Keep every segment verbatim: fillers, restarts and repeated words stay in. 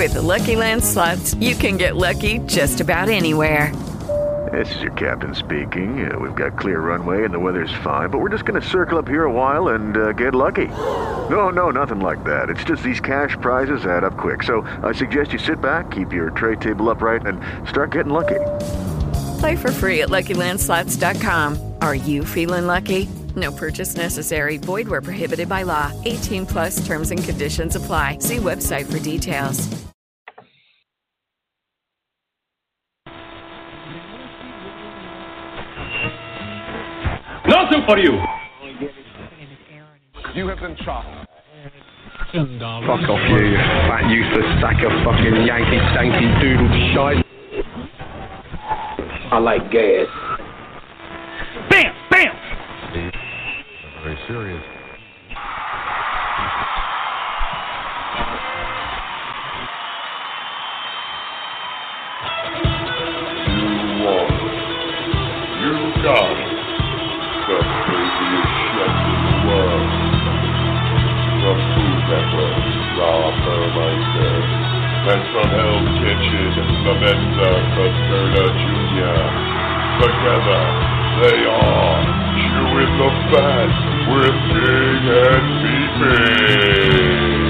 With the Lucky Land Slots, you can get lucky just about anywhere. This is your captain speaking. Uh, we've got clear runway and the weather's fine, but we're just going to circle up here a while and uh, get lucky. No, no, nothing like that. It's just these cash prizes add up quick. So I suggest you sit back, keep your tray table upright, and start getting lucky. Play for free at Lucky Land Slots dot com. Are you feeling lucky? No purchase necessary. Void where prohibited by law. eighteen plus terms and conditions apply. See website for details. Nothing for you. You have been shot. Fuck off, you fat useless sack of fucking Yankee stanky doodle shite. I like gas. Bam! Bam! Very serious. You won. You got it. The craziest chef in the world. From Food Network, Rob Burmeister, and from Hell's Kitchen, Lamenta Caserta Junior Together, they are chewing the fat with Big and Beefy.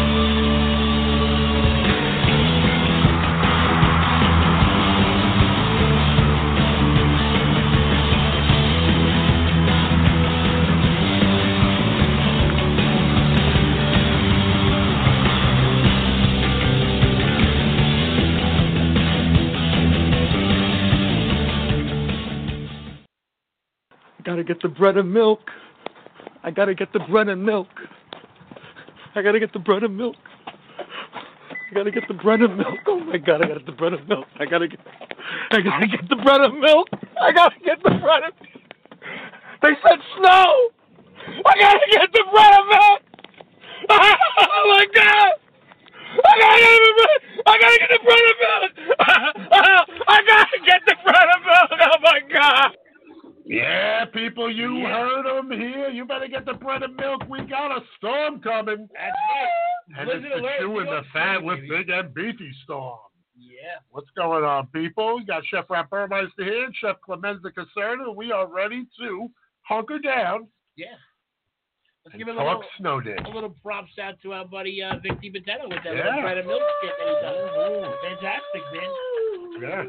Gotta get the bread and milk. I gotta get the bread and milk. I gotta get the bread and milk. I gotta get the bread and milk. Oh my God, I gotta get the bread and milk. I gotta get, I gotta get the bread and milk. I gotta get the bread and milk. They said snow. I gotta get the bread and milk. Oh my God. I gotta get the bread. I gotta get the bread and milk. I gotta get the bread and milk. Oh my God. Yeah, people, you yeah. heard them here. You better get the bread and milk. We got a storm coming. That's it. And it's the chewing the fat with Big and Beefy storm. Yeah. What's going on, people? We got Chef Rob Burmeister here and Chef Clemenza Caserta. We are ready to hunker down. Yeah. Let's and give it a talk little, snow day. a little props out to our buddy uh, Vic DiBattista with that yeah. little bread and milk skit that he does. Fantastic, man. Yeah.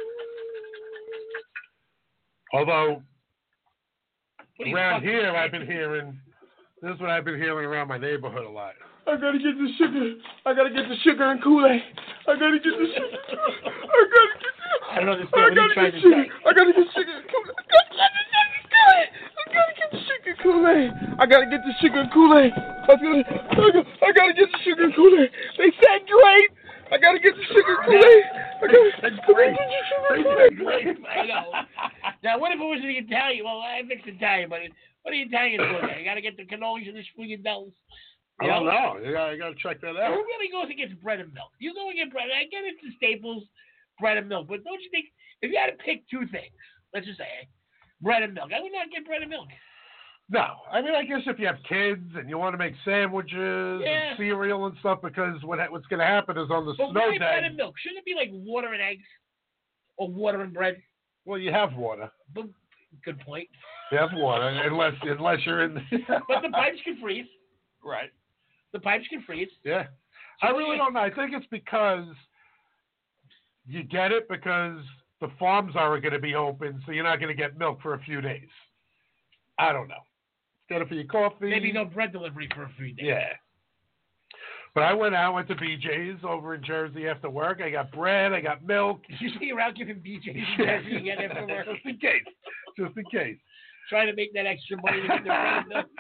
Although, around here, I've been hearing, this is what I've been hearing around my neighborhood a lot. I gotta get the sugar. I gotta get the sugar and Kool-Aid. I gotta get the sugar. I gotta get the I don't understand what he's trying to sugar. say. I gotta get sugar and Kool-Aid. I gotta get the sugar and Kool-Aid. I gotta get the sugar and Kool-Aid. I gotta get the sugar and Kool-Aid. I gotta, I gotta, I gotta get the sugar and Kool-Aid. They said great. I gotta get the sugar and Kool-Aid. I gotta, That's great. I gotta get the sugar and Kool-Aid. Great. I know. Now, what if it was the Italian? Well, I mix Italian, but what are the Italians doing? You gotta get the cannolis and the sprigadellas. I don't know. Yeah, I gotta check that out. Who really goes and gets bread and milk? You go and get bread. I get it's the staples, bread and milk. But don't you think if you had to pick two things, let's just say bread and milk, I would not get bread and milk. No, I mean I guess if you have kids and you want to make sandwiches yeah. and cereal and stuff, because what what's going to happen is on the but snow why day. bread and milk? Shouldn't it be like water and eggs, or water and bread? Well, you have water. But, good point. You have water, unless unless you're in. The but the pipes can freeze. Right. The pipes can freeze. Yeah. So I really don't know. I think it's because you get it because the farms are going to be open, so you're not going to get milk for a few days. I don't know. Get it for your coffee. Maybe no bread delivery for a few days. Yeah. But I went out, went to B J's over in Jersey after work. I got bread, I got milk. You see you're out giving B J's in Jersey again after work. Just in case. Just in case. Trying to make that extra money to get the bread and milk.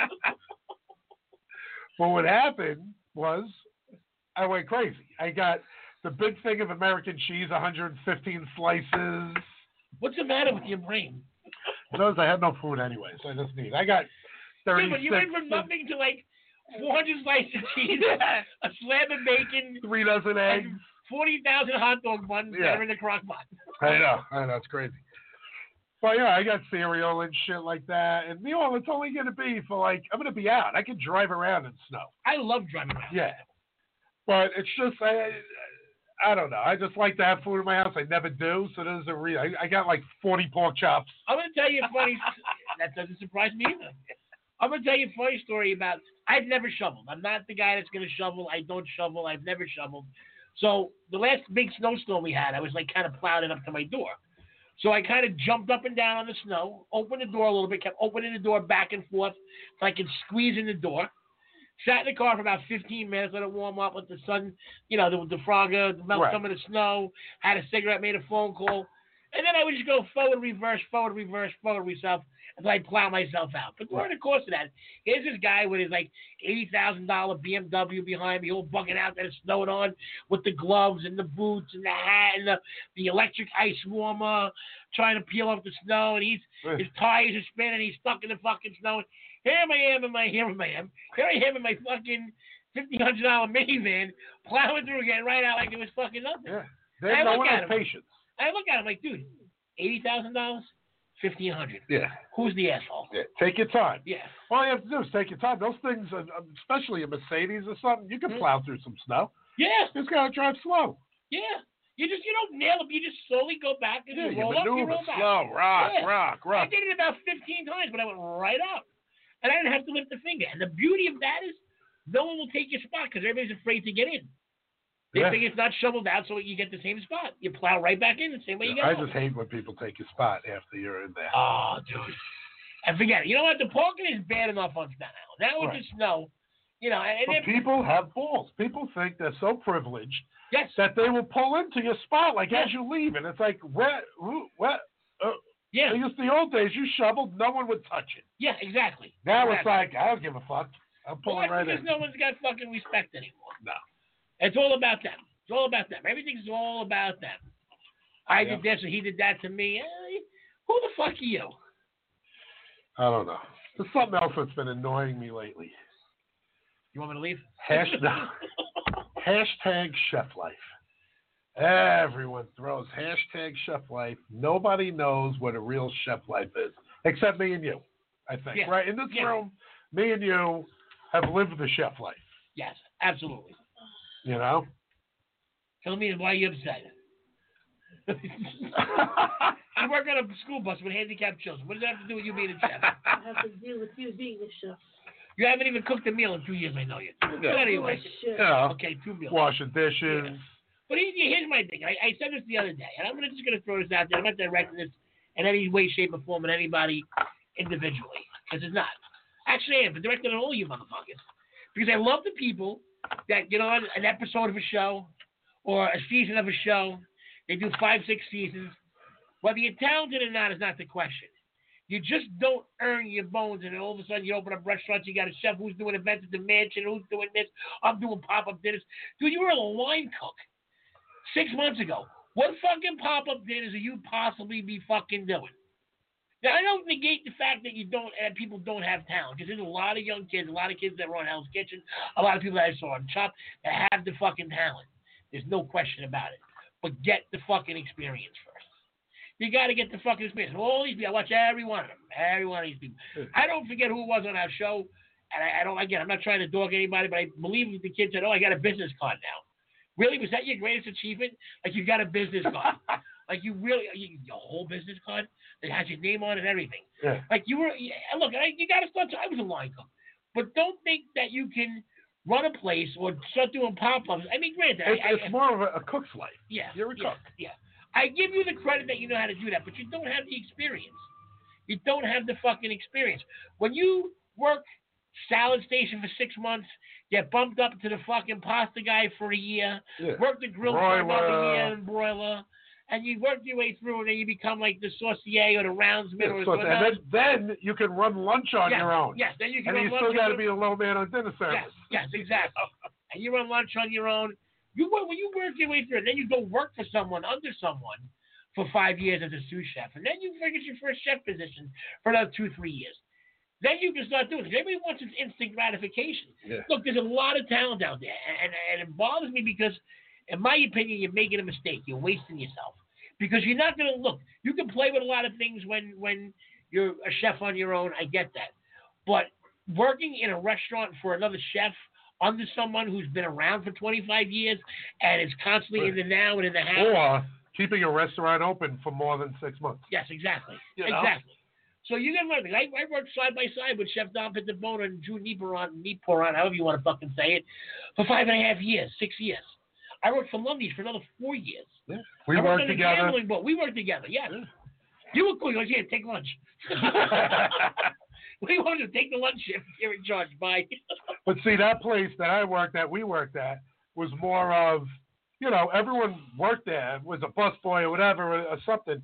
But what happened was I went crazy. I got the big thing of American cheese, one hundred fifteen slices. What's the matter with your brain? Those I had no food anyway, so I just need. I got thirty-six. Yeah, but you went from nothing to like four hundred slices of cheese, a slab of bacon, three dozen eggs, forty thousand hot dog buns yeah. that are in the crock pot. I know, I know, it's crazy. But yeah, I got cereal and shit like that, and you know, it's only going to be for like I'm going to be out. I can drive around in snow. I love driving around. Yeah, but it's just I, I don't know. I just like to have food in my house. I never do, so there's a re- I, I got like forty pork chops. I'm going to tell you a funny. That doesn't surprise me either. I'm going to tell you a funny story about. I've never shoveled. I'm not the guy that's going to shovel. I don't shovel. I've never shoveled. So the last big snowstorm we had, I was like kind of plowed it up to my door. So I kind of jumped up and down on the snow, opened the door a little bit, kept opening the door back and forth so I could squeeze in the door. Sat in the car for about fifteen minutes, let it warm up, let the sun, you know, the, the frogger, melt Right. some of the snow, had a cigarette, made a phone call. And then I would just go forward, reverse, forward, reverse, forward, myself, until I plow myself out. But during the course of that, here's this guy with his like eighty thousand dollars B M W behind me, all bugging out that it's snowing on, with the gloves and the boots and the hat and the, the electric ice warmer, trying to peel off the snow, and he's his tires are spinning, he's stuck in the fucking snow. Here I am in my, here I am, here I am in my fucking fifteen hundred dollars minivan, plowing through again right out like it was fucking nothing. Yeah. And There's I no look one at has him. patience. I look at him like, dude, eighty thousand dollars, fifteen hundred. Yeah. Who's the asshole? Yeah. Take your time. Yeah. All you have to do is take your time. Those things, uh, especially a Mercedes or something, you can plow through some snow. Yeah. You just gotta drive slow. Yeah. You just, you don't nail it. You just slowly go back and Yeah, you you roll up, you maneuver roll back. slow, rock, Yeah. rock, rock. I did it about fifteen times, but I went right out. And I didn't have to lift a finger. And the beauty of that is no one will take your spot because everybody's afraid to get in. They Yeah. think it's not shoveled out, so you get the same spot. You plow right back in the same way you get I out. just hate when people take your spot after you're in there. Oh, dude. And forget it. You know what? The parking is bad enough on Staten Island. Now with Right. the snow, you know, and But if, people have balls. People think they're so privileged yes, that they will pull into your spot like Yeah. as you leave, and it's like, where, who, what? Uh, yeah, I guess the old days you shoveled, no one would touch it. yeah, exactly. Now exactly. it's like, I don't give a fuck. I'm Well, pulling that's right because in. no one's got fucking respect anymore. No. It's all about them. It's all about them. Everything's all about them. I Yeah. did this or he did that to me. Eh, who the fuck are you? I don't know. There's something else that's been annoying me lately. You want me to leave? Hash, no. Hashtag chef life. Everyone throws hashtag chef life. Nobody knows what a real chef life is, except me and you, I think. Yeah. Right? In this Yeah. room, me and you have lived the chef life. Yes, absolutely. You know? Tell me why you're upset. I work on a school bus with handicapped children. What does that have to do with you being a chef? I have to deal with you being a chef. You haven't even cooked a meal in two years, I know you. But anyway. Shit. Yeah. Okay, two meals. Washing dishes. Yeah. But here- here's my thing. I, I said this the other day, and I'm gonna, just going to throw this out there. I'm not directing this in any way, shape, or form at anybody individually, because it's not. Actually, I am, but directed at all you motherfuckers. Because I love the people that get on an episode of a show or a season of a show. They do five, six seasons. Whether you're talented or not is not the question. You just don't earn your bones, and then all of a sudden you open up restaurants. You got a chef who's doing events at the mansion, who's doing this. I'm doing pop-up dinners. Dude, you were a line cook six months ago. What fucking pop-up dinners are you possibly be fucking doing? Now, I don't negate the fact that you don't, and people don't have talent, because there's a lot of young kids, a lot of kids that run Hell's Kitchen, a lot of people that I saw on Chop that have the fucking talent. There's no question about it. But get the fucking experience first. You got to get the fucking experience. All these people, I watch every one of them, every one of these people. I don't forget who it was on our show, and I, I don't, again, I'm not trying to dog anybody, but I believe the kid said, oh, I got a business card now. Really? Was that your greatest achievement? Like, you got a business card. Like, you really, you, your whole business card that has your name on it and everything. Yeah. Like, you were, yeah, look, I, you got to start, I was a line cook. But don't think that you can run a place or start doing pop-ups. I mean, granted. It's, I, I, it's more of a, a cook's life. Yeah. You're a yeah, cook. Yeah. I give you the credit that you know how to do that, but you don't have the experience. You don't have the fucking experience. When you work salad station for six months, get bumped up to the fucking pasta guy for a year, Yeah. work the grill for another Broiler. year and broiler, and you work your way through, and then you become like the saucier or the roundsman Yeah, or so- the and then, then you can run lunch on yes, your own. Yes, then you can And run you still lunch got on to be your- the low man on dinner service. Yes, yes, exactly. And you run lunch on your own. You work, when you work your way through it, then you go work for someone, under someone, for five years as a sous chef. And then you get your first chef position for another two, three years. Then you can start doing it. Everybody wants this instant gratification. Yeah. Look, there's a lot of talent out there. And, and it bothers me because, in my opinion, you're making a mistake. You're wasting yourself. Because you're not going to, look, you can play with a lot of things when, when you're a chef on your own. I get that. But working in a restaurant for another chef under someone who's been around for twenty-five years and is constantly in the now and in the how. Or keeping a restaurant open for more than six months. Yes, exactly. You know? Exactly. So you get learning. I, I worked side by side with Chef Dom Pizzabona and Drew Nieporon, Nieporon, however you want to fucking say it, for five and a half years, six years. I worked for Lundy's for another four years. Yeah. We I worked worked together. Gambling boat. We worked together, yes. Yeah. You were cool. You goes, yeah, take lunch. We wanted to take the lunch shift. You're in charge. Bye. But see, that place that I worked at, we worked at, was more of, you know, everyone worked there, was a busboy or whatever or, or something.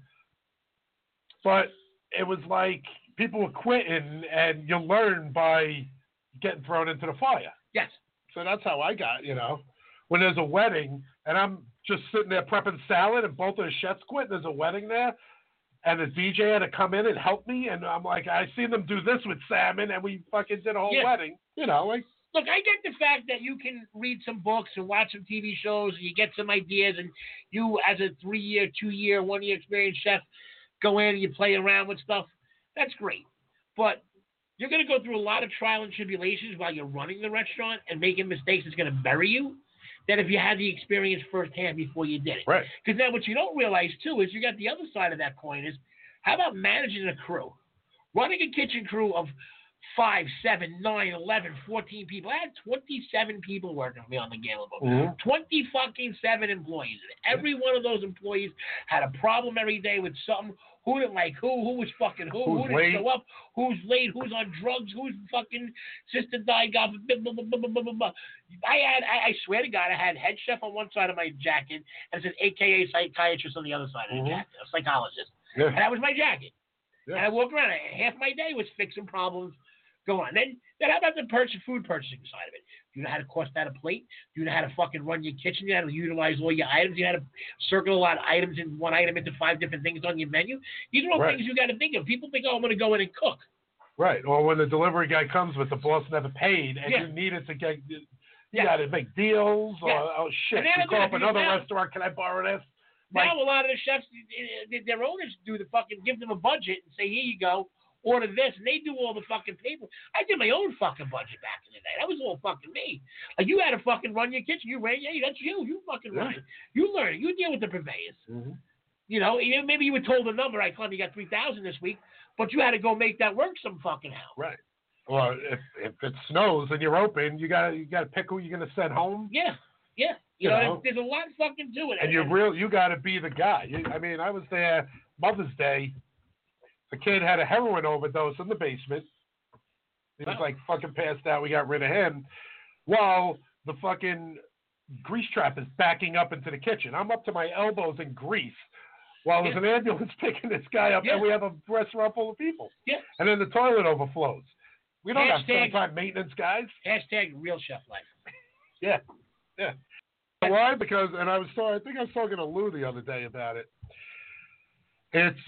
But it was like people were quitting, and you learn by getting thrown into the fire. Yes. So that's how I got, you know. When there's a wedding, and I'm just sitting there prepping salad, and both of the chefs quit, and there's a wedding there, and the D J had to come in and help me, and I'm like, I seen them do this with salmon, and we fucking did a whole yeah. wedding. You know, like. Look, I get the fact that you can read some books and watch some T V shows, and you get some ideas, and you, as a three-year, two-year, one-year experienced chef, go in and you play around with stuff. That's great. But you're going to go through a lot of trial and tribulations while you're running the restaurant, and making mistakes is going to bury you, than if you had the experience firsthand before you did it. Right. Because now what you don't realize, too, is you got the other side of that coin is, how about managing a crew? Running a kitchen crew of five, seven, nine, eleven, fourteen people. I had twenty-seven people working for me on the Gambling Boat. Mm-hmm. twenty fucking seven employees. And every one of those employees had a problem every day with something. Who didn't like who? Who was fucking who? Who's who didn't late? show up? Who's late? Who's on drugs? Who's fucking sister died? God, blah, blah, blah, blah, blah, blah, blah. I had, I, I swear to God, I had head chef on one side of my jacket and it said A K A psychiatrist on the other side of the Mm-hmm. jacket, a psychologist. Yeah. And that was my jacket. Yeah. And I walked around. Half my day was fixing problems. Go on. Then, then how about the purchase, food purchasing side of it? Do you know how to cost out a plate? Do you know how to fucking run your kitchen? Do you know how to utilize all your items? Do you know how to circle a lot of items in one item into five different things on your menu? These are all Right. things you got to think of. People think, oh, I'm going to go in and cook. Right. Or when the delivery guy comes with the boss never paid, and Yeah. you needed to get, you Yeah. got to make deals, or Yeah. oh shit, And they're you not call up gonna do another that. restaurant, can I borrow this? Like, Now a lot of the chefs, eh, eh, their owners do the fucking, give them a budget and say, here you go, order this, and they do all the fucking paper. I did my own fucking budget back in the day. That was all fucking me. Like, you had to fucking run your kitchen. You ran, yeah, that's you. You fucking run it. You learn it. You deal with the purveyors. Mm-hmm. You know, you- maybe you were told a number. I thought you got three thousand this week, but you had to go make that work some fucking how. Right. Or if if it snows and you're open, you got you got to pick who you're gonna send home. Yeah, yeah. You, You know, know. There's, there's a lot fucking to it. And you real you got to be the guy. You, I mean, I was there Mother's Day. The kid had a heroin overdose in the basement. He was Wow. like fucking passed out. We got rid of him. While the fucking grease trap is backing up into the kitchen. I'm up to my elbows in grease while there's Yeah. an ambulance picking this guy up, Yeah. and we have a restaurant full of people. Yeah. And then the toilet overflows. We don't have Hashtag- full-time maintenance guys. Hashtag real chef life. Yeah, yeah. Why? Because, and I was talking, I think I was talking to Lou the other day about it. It's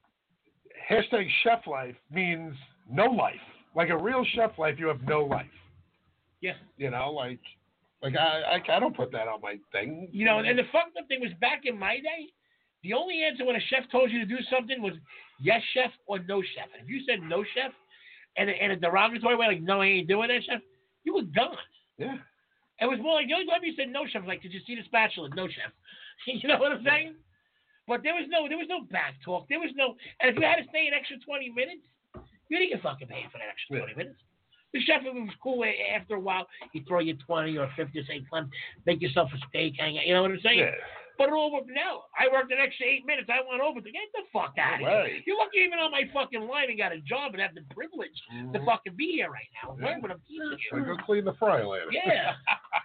hashtag chef life means no life. Like a real chef life, you have no life. Yeah. You know, like, like I, I, I don't put that on my thing. You know, and the fucked up thing was back in my day, the only answer when a chef told you to do something was yes, chef, or no, chef. And if you said no, chef, and in a derogatory way, like, no, I ain't doing that, chef, you were gone. Yeah. It was more like the only time you said no, chef, was like, did you see the spatula? No, chef. You know what I'm saying? But there was no, there was no back talk. There was no, and if you had to stay an extra twenty minutes, you didn't get fucking paid for that extra twenty minutes. The chef, if it was cool, after a while, he'd throw you twenty or fifty, say, Clem, make yourself a steak, hang out. You know what I'm saying? Yeah. But it all worked. Now, I worked an extra eight minutes. I went over to get the fuck out of Right. here. You're lucky even on my fucking line and got a job and have the privilege Mhm. to fucking be here right now and Yeah. learn what I'm teaching So you. go clean the fry later. Yeah.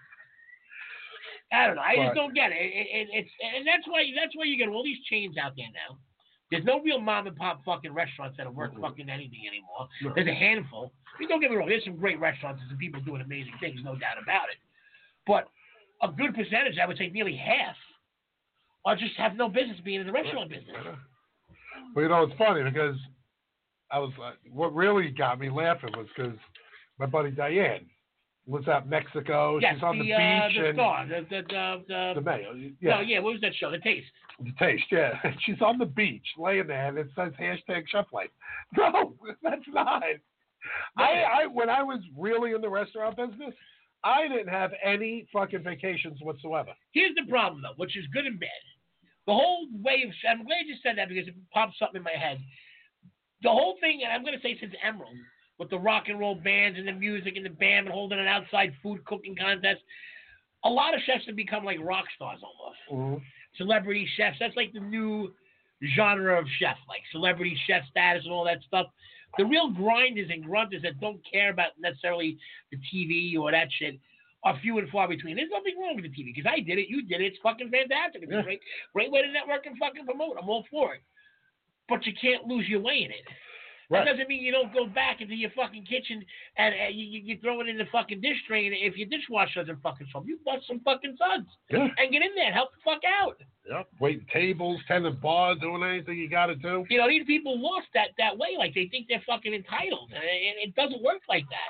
I don't know. I just But- don't get it. It, it. It's and that's why that's why you get all these chains out there now. There's no real mom and pop fucking restaurants that are worth Mhm. fucking anything anymore. No. There's a handful. I mean, don't get me wrong. There's some great restaurants and some people doing amazing things, no doubt about it. But a good percentage, I would say nearly half, are just have no business being in the restaurant business. Well, you know, it's funny because I was uh, what really got me laughing was because my buddy Diane lives out in Mexico. Yes, She's on the, the, uh, beach the and star, the the the, the, the Mayo. No, Yeah, yeah. What was that show? The Taste. the taste. Yeah, she's on the beach laying there, and it says hashtag chef life. No, that's not. I, I when I was really in the restaurant business, I didn't have any fucking vacations whatsoever. Here's the problem, though, which is good and bad. The whole way of, I'm glad you said that because it popped something in my head. The whole thing, and I'm going to say since Emerald, with the rock and roll bands and the music and the band and holding an outside food cooking contest, a lot of chefs have become like rock stars almost. Mm-hmm. Celebrity chefs, that's like the new genre of chef, like celebrity chef status and all that stuff. The real grinders and grunters that don't care about necessarily the T V or that shit are few and far between. There's nothing wrong with the T V because I did it, you did it. It's fucking fantastic. It's yeah. a great, great way to network and fucking promote. I'm all for it. But you can't lose your way in it. Right. That doesn't mean you don't go back into your fucking kitchen and uh, you, you throw it in the fucking dish drain. If your dishwasher doesn't fucking solve, you bust some fucking suds yeah. and get in there and help the fuck out. Yep. Waiting tables, tending bars, doing anything you got to do. You know, these people lost that, that way. Like, they think they're fucking entitled. And it, it doesn't work like that.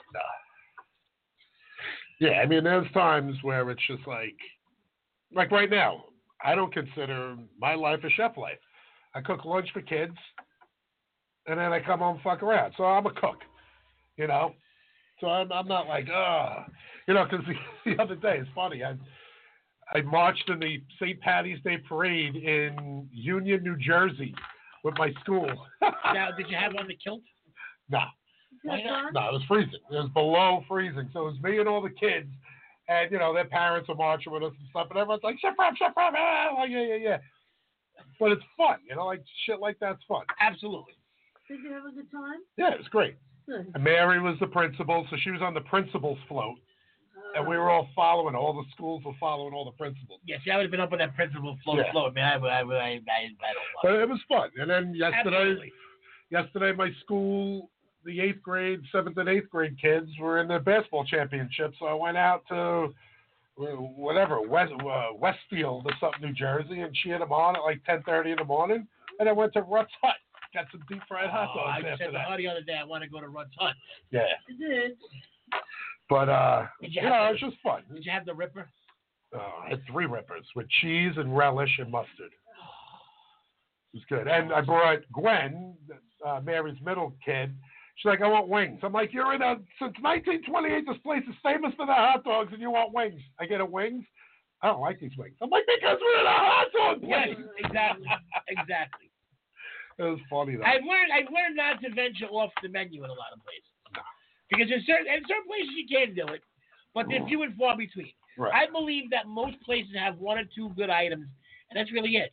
No. Yeah, I mean, there's times where it's just like, like right now, I don't consider my life a chef life. I cook lunch for kids, and then I come home and fuck around. So I'm a cook, you know? So I'm, I'm not like, ah, you know, because the, the other day, it's funny, I I marched in the Saint Patty's Day Parade in Union, New Jersey with my school. Now, did you have on the kilt? No. Why not? No, it was freezing. It was below freezing. So it was me and all the kids, and, you know, their parents were marching with us and stuff, and everyone's like, chef rap, chef rap, ah, like, yeah, yeah, yeah. But it's fun, you know, like shit like that's fun. Absolutely. Did you have a good time? Yeah, it was great. Good. And Mary was the principal, so she was on the principal's float. And we were all following, all the schools were following all the principals. Yes, yeah, I would have been up on that principal float. Yeah. float, man. I, I, I, I, I don't want But it was fun. And then yesterday, Absolutely. yesterday my school, the eighth grade, seventh and eighth grade kids were in the basketball championship. So I went out to whatever, West, uh, Westfield or something, New Jersey, and cheered them on at like ten thirty in the morning. And I went to Rutt's Hut. Got some deep fried hot Oh, dogs I after said that. the other day I want to go to Rutt's Hut. Yeah. You did. But, uh, Did you you know, have it was just fun. Did you have the Ripper? Uh, I had three rippers with cheese and relish and mustard. It was good. And I brought Gwen, uh, Mary's middle kid. She's like, I want wings. I'm like, you're in a, since nineteen twenty-eight, this place is famous for their hot dogs, and you want wings. I get a wings. I don't like these wings. I'm like, because we're in a hot dog place. Yes, exactly. Exactly. It was funny, though. I've learned, I've learned not to venture off the menu in a lot of places. Because in certain, in certain places you can do it, but they're few and far between. Right. I believe that most places have one or two good items, and that's really it.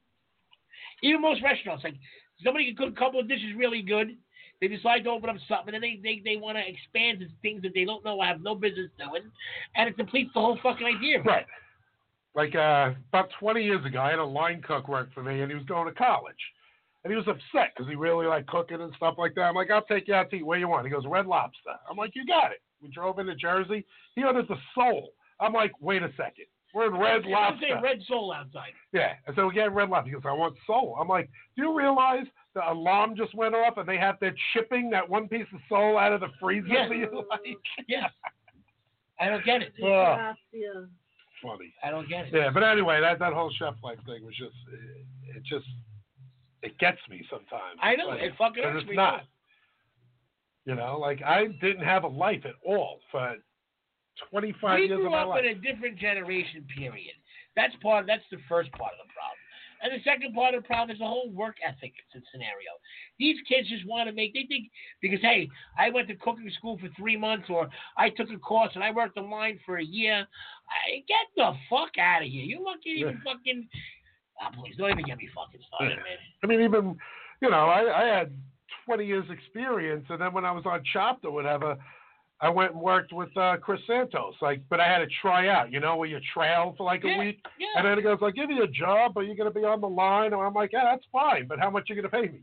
Even most restaurants, like somebody can cook a couple of dishes really good, they decide to open up something, and then they, they, they want to expand to things that they don't know or have no business doing, and it completes the whole fucking idea. Right. Like uh, about twenty years ago, I had a line cook work for me, and he was going to college. And he was upset because he really liked cooking and stuff like that. I'm like, I'll take you out to eat. Where you want? He goes, Red Lobster. I'm like, you got it. We drove into Jersey. He ordered the Soul. I'm like, wait a second. We're in Red It Lobster. doesn't say Red Soul outside. Yeah. And so we get Red Lobster. He goes, I want Soul. I'm like, do you realize the alarm just went off and they have to shipping that one piece of Soul out of the freezer Yes. for you? Like, Yes. I don't get it. Oh, Yeah. funny. I don't get it. Yeah, but anyway, that, that whole chef life thing was just, it, it just, it gets me sometimes. I know. Like, It fucking 'cause hurts it's me. not. You know, like I didn't have a life at all for twenty-five We years grew of my up life. in a different generation period. That's part. That's the first part of the problem. And the second part of the problem is the whole work ethic scenario. These kids just want to make, they think, because, hey, I went to cooking school for three months or I took a course and I worked the line for a year. I, get the fuck out of here. You're lucky to even fucking, oh, please, don't even get me fucking started, man. I mean, even, you know, I, I had twenty years experience, and then when I was on Chopped or whatever, I went and worked with uh, Chris Santos. Like, but I had to try out, you know, where you trail for like a Yeah, week, yeah. and then he goes, "I'll give you a job, but you're going to be on the line." And I'm like, "Yeah, that's fine, but how much are you going to pay me?"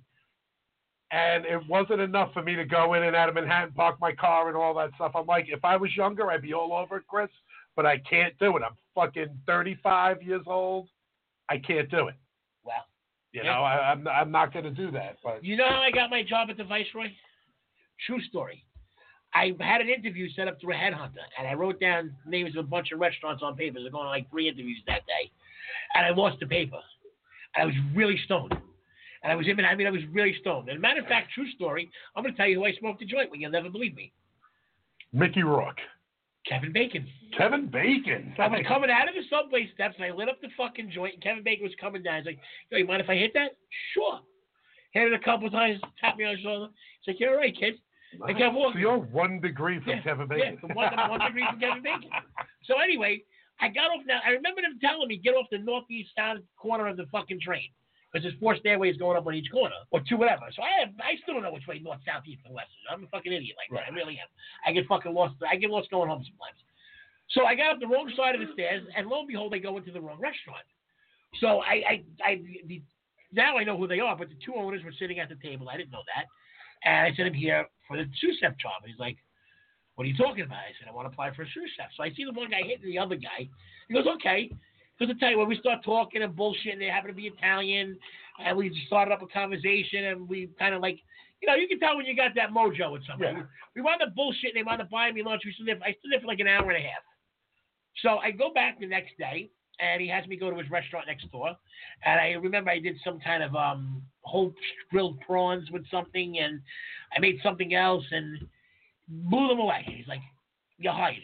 And it wasn't enough for me to go in and out of Manhattan, park my car, and all that stuff. I'm like, if I was younger, I'd be all over it, Chris, but I can't do it. I'm fucking thirty-five years old. I can't do it. Wow. You Yeah. know, I, I'm I'm not going to do that. But You know how I got my job at the Viceroy? True story. I had an interview set up through a headhunter, and I wrote down names of a bunch of restaurants on paper. They're going on like three interviews that day, and I lost the paper. And I was really stoned, and I was in. I mean, I was really stoned. As a matter of fact, true story. I'm going to tell you who I smoked the joint with. You'll never believe me. Mickey Rourke. Kevin Bacon. Kevin Bacon. I was coming out of the subway steps, and I lit up the fucking joint, and Kevin Bacon was coming down. He's like, yo, you mind if I hit that? Sure. Hit it a couple times, tapped me on the shoulder. He's like, you're all right, kid. I kept walking. So you're one degree from yeah, Kevin Bacon. Yeah, from one, one degree from Kevin Bacon. So anyway, I got off now. I remember them telling me, get off the northeast sound corner of the fucking train. Because there's four stairways going up on each corner. Or two, whatever. So I have, I still don't know which way north, south, east, and west is. I'm a fucking idiot like that. I really am. I get fucking lost. I get lost going home sometimes. So I got up the wrong side of the stairs, and lo and behold, I go into the wrong restaurant. So I, I, I the, now I know who they are, but the two owners were sitting at the table. I didn't know that. And I said, I'm here for the sous chef job. And he's like, what are you talking about? I said, I want to apply for a sous chef. So I see the one guy hitting the other guy. He goes, okay. Because I tell you, when we start talking and bullshit, and they happen to be Italian, and we started up a conversation, and we kind of like, you know, you can tell when you got that mojo with somebody. Yeah. We wound up bullshitting. They wound up buying me lunch. We stood there, I stood there for like an hour and a half. So I go back the next day, and he has me go to his restaurant next door. And I remember I did some kind of um, whole grilled prawns with something, and I made something else, and blew them away. He's like, you're hired.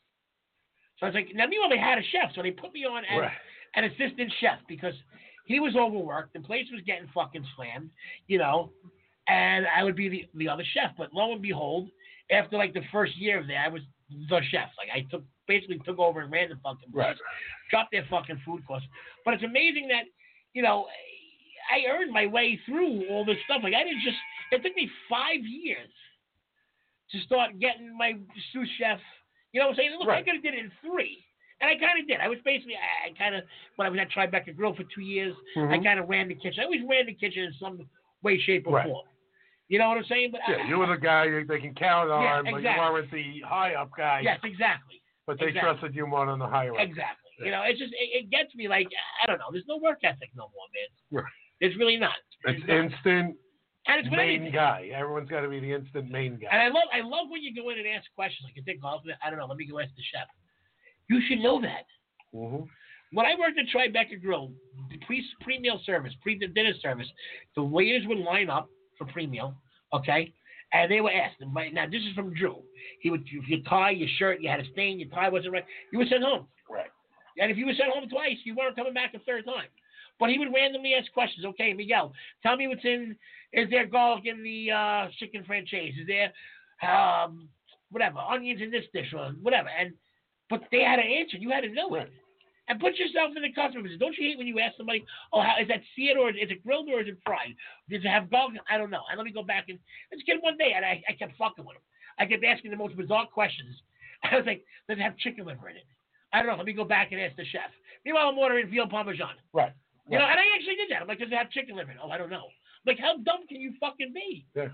So I was like, now meanwhile they had a chef, so they put me on as Right. an assistant chef because he was overworked, the place was getting fucking slammed, you know, and I would be the, the other chef. But lo and behold, after like the first year of there, I was the chef. Like I took basically took over and ran the fucking place, Right. dropped their fucking food costs. But it's amazing that, you know, I earned my way through all this stuff. Like I didn't just, it took me five years to start getting my sous chef. You know what I'm saying? Look, Right. I could have did it in three. And I kind of did. I was basically, I, I kind of, when I was at Tribeca Grill for two years, Mm-hmm. I kind of ran the kitchen. I always ran the kitchen in some way, shape, or Right. form. You know what I'm saying? But Yeah, I, you were the guy they can count on, Yeah, but exactly. you weren't the high-up guy. Yes, exactly. But they exactly. trusted you more than the higher up. Exactly. You know, it's just, it, it gets me like, I don't know. There's no work ethic no more, man. Right. There's really not. It's There's not. instant And it's with main anything. guy. Everyone's got to be the instant main guy. And I love, I love when you go in and ask questions. Like, you think, well, I don't know, let me go ask the chef. You should know that. Mm-hmm. When I worked at Tribeca Grill, pre pre-meal service, pre-dinner service, the waiters would line up for pre-meal, okay? And they were asked, now this is from Drew. He would, if your tie, your shirt, you had a stain, your tie wasn't right, you were sent home. Right. And if you were sent home twice, you weren't coming back a third time. But he would randomly ask questions. Okay, Miguel, tell me what's in, is there garlic in the uh, chicken franchise? Is there, um, whatever, onions in this dish or whatever? And But they had to answer. You had to know Right. it. And put yourself in the customer position. Don't you hate when you ask somebody, oh, how, is that seared or is it grilled or is it fried? Does it have garlic? I don't know. And let me go back and, this kid one day, and I, I kept fucking with him. I kept asking the most bizarre questions. I was like, does it have chicken liver in it? I don't know. Let me go back and ask the chef. Meanwhile, I'm ordering veal parmesan. Right. You know, and I actually did that. I'm like, does it have chicken liver in it? Oh, I don't know. I'm like, how dumb can you fucking be? Yeah.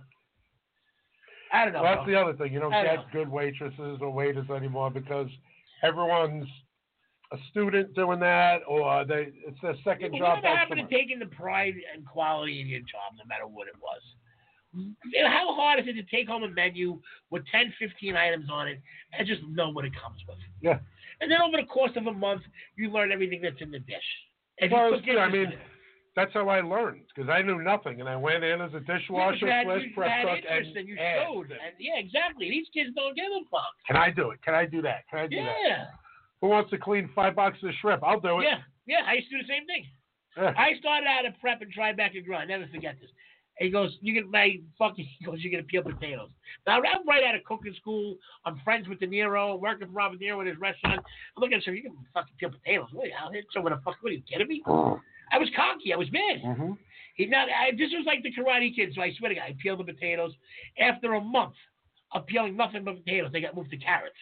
I don't know. Well, that's bro. the other thing. You don't I get don't good waitresses or waiters anymore because everyone's a student doing that, or they it's their second But job. whatever happened customer. to taking the pride and quality in your job, no matter what it was? And how hard is it to take home a menu with ten, fifteen items on it and just know what it comes with? Yeah. And then over the course of a month, you learn everything that's in the dish. And Well, you it's forget good. I this mean, and that. that's how I learned because I knew nothing, and I went in as a Yeah, but dishwasher, you had, slash you prep had cook, interest and, and you and- showed. And yeah, exactly. These kids don't give a fuck. Can I do it? Can I do that? Can I do that? Yeah. Who wants to clean five boxes of shrimp? I'll do it. Yeah. Yeah, I used to do the same thing. Yeah. I started out at prep and Tribeca Grill. I never forget this. He goes, you get my fucking, he goes, you're going to peel potatoes. Now, I'm right out of cooking school. I'm friends with De Niro, working for Robert De Niro at his restaurant. I'm looking at him, you can fucking peel potatoes. What are you out here? So, what the fuck, what are you kidding me? I was cocky. I was mad. Mm-hmm. He, now, I, this was like the Karate Kid, so I swear to God, I peeled the potatoes. After a month of peeling nothing but potatoes, they got moved to carrots.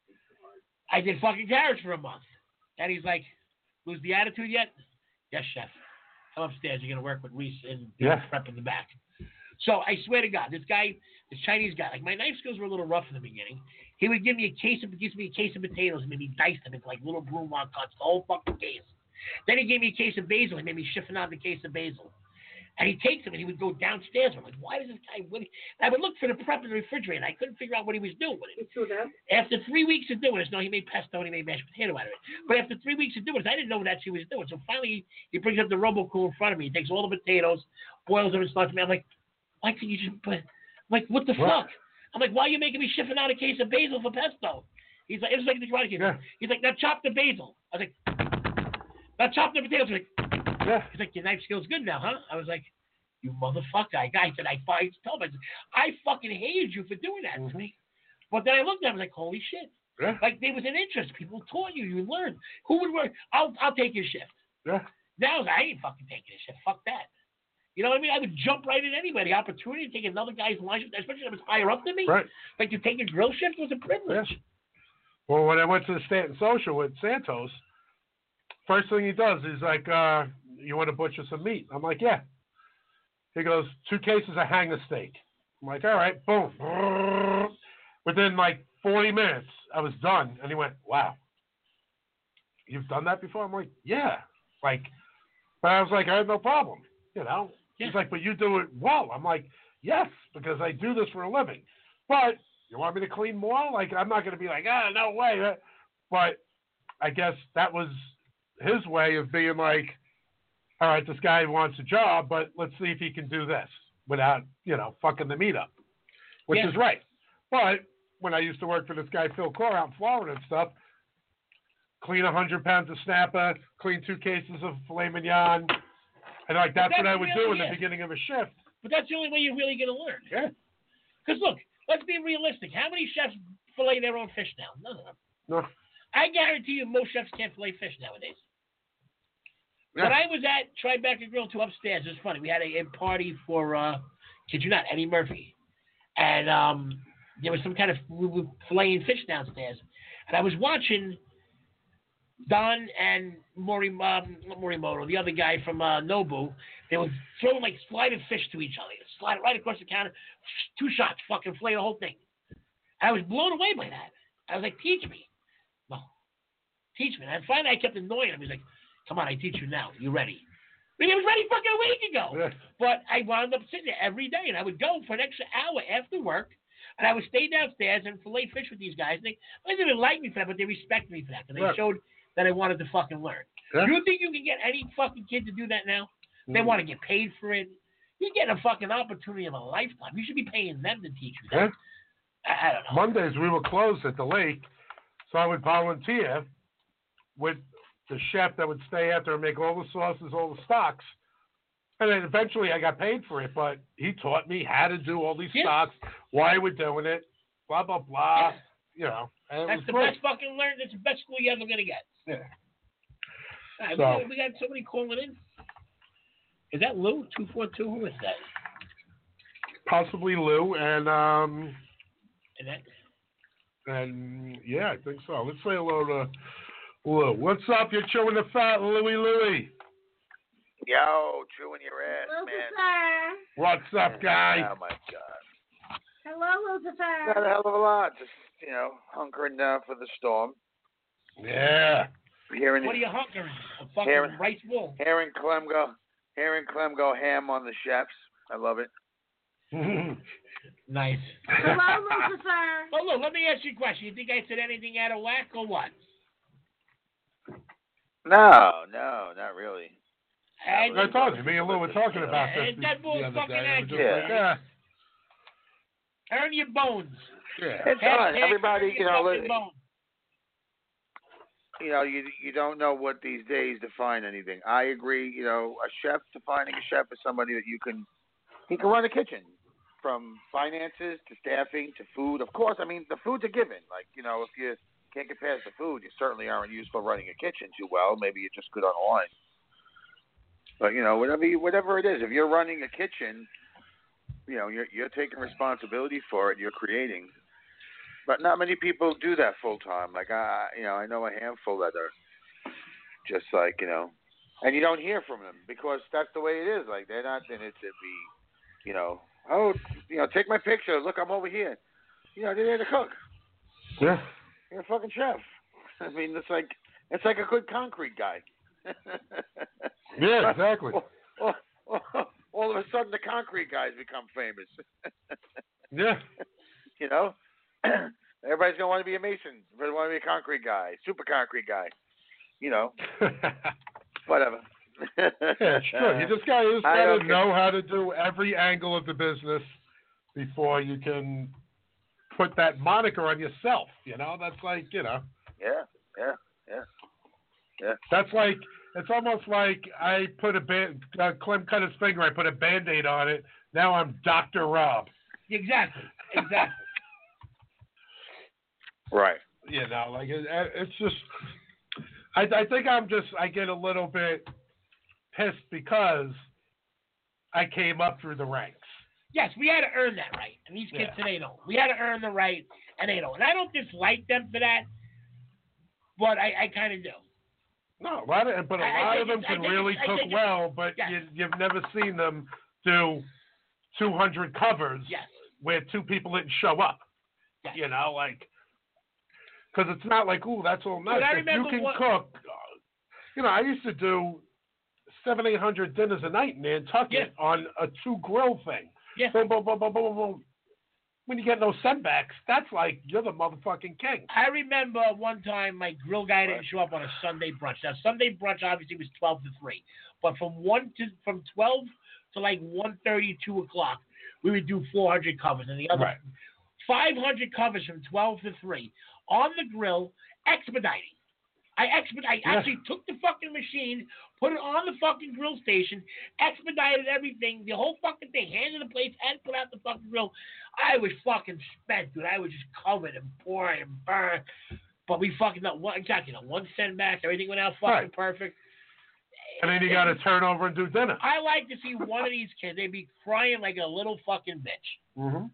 I did fucking carrots for a month. And he's like, lose the attitude yet? Yes, chef. Come upstairs. You're going to work with Reese and Yeah. prep in the back. So I swear to God, this guy, this Chinese guy, like my knife skills were a little rough in the beginning. He would give me a case of, gives me a case of potatoes and made me dice them into like little brunoise cuts, the whole fucking case. Then he gave me a case of basil. He made me chiffon out the case of basil. And he takes them and he would go downstairs. I'm like, why does this guy? What? And I would look for the prep in the refrigerator. And I couldn't figure out what he was doing with it. After three weeks of doing this, no, he made pesto and he made mashed potato out of it. But after three weeks of doing this, I didn't know what else he was doing. So finally, he brings up the Robocool in front of me. He takes all the potatoes, boils them, and starts me. I'm like, why can't you just put? I'm like, what the What? fuck? I'm like, why are you making me chiffon out a case of basil for pesto? He's like, it was like the Karate Kid. Yeah. He's like, now chop the basil. I was like, now chop the potatoes. He's like, Yeah. He's like, your knife skill's good now, huh? I was like, you motherfucker. I guy said, I fucking told him, I, said, I fucking hated you for doing that mm-hmm. to me. But then I looked at him, I was like, holy shit. Yeah. Like, there was an interest. People taught you. You learned. Who would work? I'll I'll take your shift. Yeah. Now I was like, I ain't fucking taking this shit. Fuck that. You know what I mean? I would jump right in anyway. The opportunity to take another guy's line shift, especially if it was higher up than me. Right. Like, to take a grill shift was a privilege. Yeah. Well, when I went to the Stanton Social with Santos, first thing he does is like, uh, you want to butcher some meat? I'm like, yeah. He goes, two cases of hanger steak. I'm like, all right, boom. Within like forty minutes, I was done. And he went, wow, you've done that before? I'm like, yeah. Like, but I was like, I have no problem. You know? Yeah. He's like, but you do it well. I'm like, yes, because I do this for a living. But you want me to clean more? Like, I'm not going to be like, ah, no way. But I guess that was his way of being like, all right, this guy wants a job, but let's see if he can do this without, you know, fucking the meat up, which Yeah. is right. But when I used to work for this guy, Phil Core, out in Florida and stuff, clean one hundred pounds of snapper, clean two cases of filet mignon, and like that's, that's what I would really do in it. the beginning of a shift. But that's the only way you're really going to learn. Yeah. Because, look, let's be realistic. How many chefs fillet their own fish now? None of them. No. I guarantee you most chefs can't fillet fish nowadays. Yeah. When I was at Tribeca Grill two upstairs, it was funny. We had a, a party for, uh, kid you not, Eddie Murphy. And um, there was some kind of, we were filleting fish downstairs. And I was watching Don and Mori, um, not Morimoto, the other guy from uh, Nobu. They were throwing like slided fish to each other. Slide it right across the counter. Two shots, fucking fillet the whole thing. And I was blown away by that. I was like, teach me. No. Teach me. And finally I kept annoying him. He's like, come on, I teach you now. You ready? I mean, he was ready fucking a week ago. Yeah. But I wound up sitting there every day, and I would go for an extra hour after work, and I would stay downstairs and fillet fish with these guys. And they, they didn't like me for that, but they respected me for that, because they Right. showed that I wanted to fucking learn. Yeah. You think you can get any fucking kid to do that now? They Mm. want to get paid for it. You're getting a fucking opportunity of a lifetime. You should be paying them to teach you that. Yeah. I, I don't know. Mondays we were closed at the lake, so I would volunteer with the chef that would stay after and make all the sauces, all the stocks. And then eventually I got paid for it, but he taught me how to do all these Yeah. stocks, why we're doing it, blah, blah, blah. Yeah. You know, and it That's was the great. best fucking learn. That's the best school you're ever gonna get. Yeah. All right, So- we, got, we got somebody calling in. Is that Lou? Two four two. Who is that? Possibly Lou, and um, And that. and yeah, I think so. Let's say hello to Lou. What's up? You're chewing the fat, Louie Louie. Yo, chewing your ass, man. Lucifer. What's up, guy? Oh my God. Hello, Lucifer. Not a hell of a lot. Just you know, hunkering down for the storm. Yeah. Hearing What are you hunkering? A fucking Hearing- rice bowl. hearing Clem go, hearing Clem go ham on the chefs. I love it. Nice. Hello, Lucifer. Well, look, let me ask you a question. You think I said anything out of whack or what? No, no, not really. And I told you, me and Lou were talking about Yeah, this that the bull's other fucking day. We were just accurate. like, yeah. earn your bones. Yeah. It's on. Hashtag Everybody, earn you your know, fucking li- bones. you know, you you don't know what these days define anything. I agree. You know, a chef defining a chef is somebody that you can he can run a kitchen, from finances to staffing to food. Of course, I mean the food's a given. Like you know, if you can't get past the food, you certainly aren't useful running a kitchen too well. Maybe you're just good on the line. But you know, whatever you, whatever it is, if you're running a kitchen, you know, you're you're taking responsibility for it. You're creating. But not many people do that full time. Like I, you know, I know a handful that are just like you know, and you don't hear from them because that's the way it is. Like they're not in it to be, you know, oh, you know, take my picture. Look, I'm over here. You know, they're there to cook. Yeah. You're a fucking chef. I mean, it's like it's like a good concrete guy. Yeah, exactly. all, all, all of a sudden, the concrete guys become famous. Yeah. You know, everybody's gonna want to be a mason. Everybody want to be a concrete guy, super concrete guy. You know, whatever. Yeah, it's true. You just gotta, you just I gotta don't know how to do every angle of the business before you can put that moniker on yourself. You know, that's like, you know. Yeah, yeah, yeah, yeah. That's like, it's almost like I put a band, uh, Clem cut his finger, I put a Band-Aid on it. Now I'm Doctor Rob. Exactly, exactly. Right. You know, like, it, it's just, I, I think I'm just, I get a little bit pissed because I came up through the ranks. Yes, we had to earn that right, and these kids Yeah. today don't. We had to earn the right, and they don't. And I don't dislike them for that, but I, I kind of do. No, a lot of, but a I- I lot of think them it's- I can think really it's- I cook think it's- well, but yes. you, you've never seen them do two hundred covers Yes. where two people didn't show up. Yes. You know, like, because it's not like, ooh, that's all nice. But I If you remember can what- cook, uh, you know, I used to do seven, eight hundred dinners a night in Nantucket on a two grill thing. Yeah. Boom, boom, boom, boom, boom, boom. When you get no setbacks, that's like you're the motherfucking king. I remember one time my grill guy didn't show up on a Sunday brunch. Now Sunday brunch obviously was twelve to three, but from one to from twelve to like one thirty, two o'clock, we would do four hundred covers, and the other Right. five hundred covers from twelve to three on the grill, expediting. I exped- I Yeah. actually took the fucking machine, put it on the fucking grill station, expedited everything, the whole fucking thing, handed the plates, and put out the fucking grill. I was fucking spent, dude. I was just covered and pouring and burned. But we fucking got one, exactly, not one cent back. Everything went out fucking Right. perfect. And then you got to turn over and do dinner. I like to see one of these kids. They'd be crying like a little fucking bitch. Mm-hmm.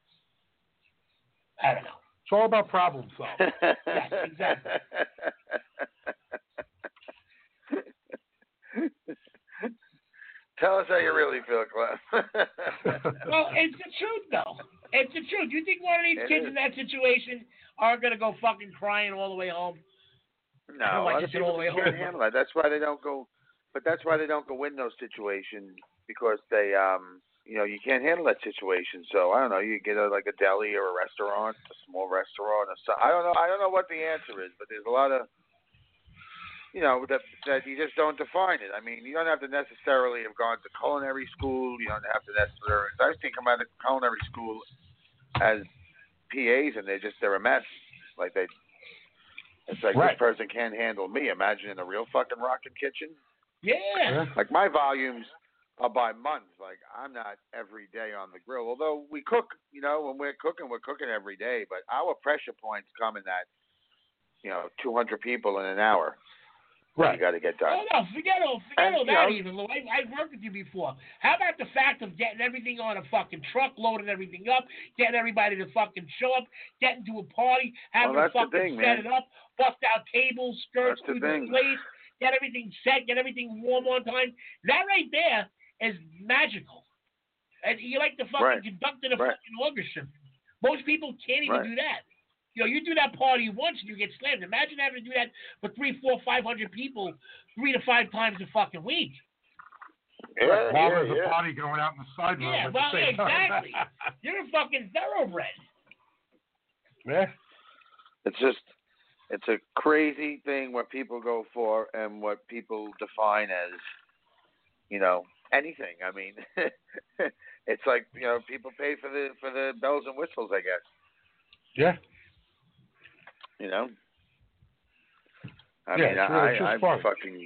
I don't know. It's all about problem solving. Yes, exactly. Tell us how you really feel, Clem. Well, it's the truth, though. It's the truth. You think one of these It kids is. in that situation are going to go fucking crying all the way home? No, I don't a like lot to of sit all people the way just can't home. handle that. That's why they don't go. But that's why they don't go in those situations because they, um, you know, you can't handle that situation. So I don't know. You get a, like a deli or a restaurant, a small restaurant, or so. I don't know. I don't know what the answer is, but there's a lot of, you know, that that you just don't define it. I mean, you don't have to necessarily have gone to culinary school. You don't have to necessarily. I think come out of culinary school as P As, and they just they're a mess. Like they. It's like Right. this person can't handle me. Imagine in a real fucking rockin' kitchen. Yeah. Like my volumes are by month. Like I'm not every day on the grill. Although we cook, you know, when we're cooking, we're cooking every day. But our pressure points come in that, you know, two hundred people in an hour. Right. You got to get done. Oh, no, forget all, forget And, all you that know- even, Lou. I, I've worked with you before. How about the fact of getting everything on a fucking truck, loading everything up, getting everybody to fucking show up, getting to a party, having Well, to that's the fucking thing, set man. it up, bust out tables, skirts That's the through the thing. place, get everything set, get everything warm on time. That right there is magical. And you like the fucking Right. conductor of a Right. fucking orchestra. Most people can't even Right. do that. You know, you do that party once and you get slammed. Imagine having to do that for three, four, five hundred people, three to five times a fucking week. Yeah, While yeah, there's a yeah. party going out in the side room Yeah, at well, the same time. exactly. You're a fucking thoroughbred. Yeah. It's just, it's a crazy thing what people go for and what people define as, you know, anything. I mean, it's like, you know, people pay for the for the bells and whistles, I guess. Yeah. You know. I Yeah, mean, it's really I, just I'm fun. fucking.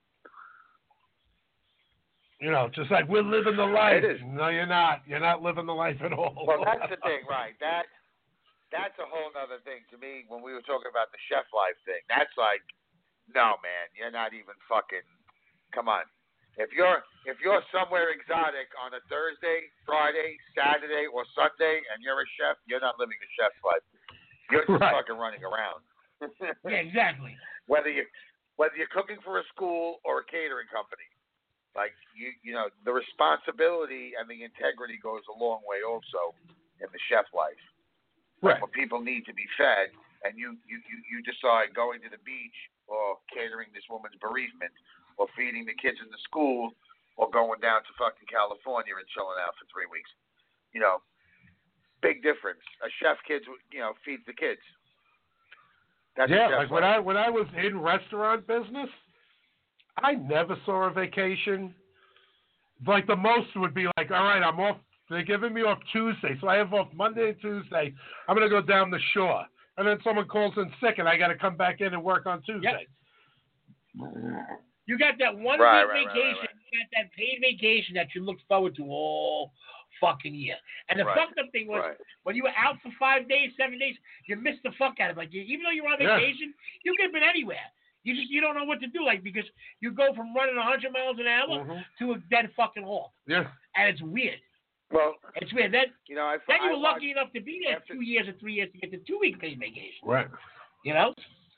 You know, just like we're living the life. It is. No, you're not. You're not living the life at all. Well, that's the thing, right? That that's a whole other thing to me. When we were talking about the chef life thing, that's like, no, man, you're not even fucking. Come on. If you're if you're somewhere exotic on a Thursday, Friday, Saturday, or Sunday, and you're a chef, you're not living a chef's life. You're just Right. fucking running around. Yeah, exactly. Whether you whether you're cooking for a school or a catering company, like you you know the responsibility and the integrity goes a long way also in the chef life. Right. When people need to be fed, and you you you, you decide going to the beach or catering this woman's bereavement, or feeding the kids in the school, or going down to fucking California and chilling out for three weeks. You know, big difference. A chef kids you know feeds the kids. That's yeah, a chef like when life. I when I was in restaurant business, I never saw a vacation. Like the most would be like, all right, I'm off They're giving me off Tuesday, so I have off Monday and Tuesday. I'm going to go down the shore. And then someone calls in sick, and I got to come back in and work on Tuesday. Yep. You got that one right, week right, vacation. Right, right, right. You got that paid vacation that you look forward to all fucking year. And the Right, fucked up thing was, right. when you were out for five days, seven days, you missed the fuck out of it. Like, you, even though you're on Yeah. vacation, you could have been anywhere. You just you don't know what to do, like, because you go from running one hundred miles an hour Mhm. to a dead fucking halt. Yeah. And it's weird. Well, It's weird. Then, you know, I, then you I were lucky enough to be there after- two years or three years to get the two-week paid vacation. Right. You know?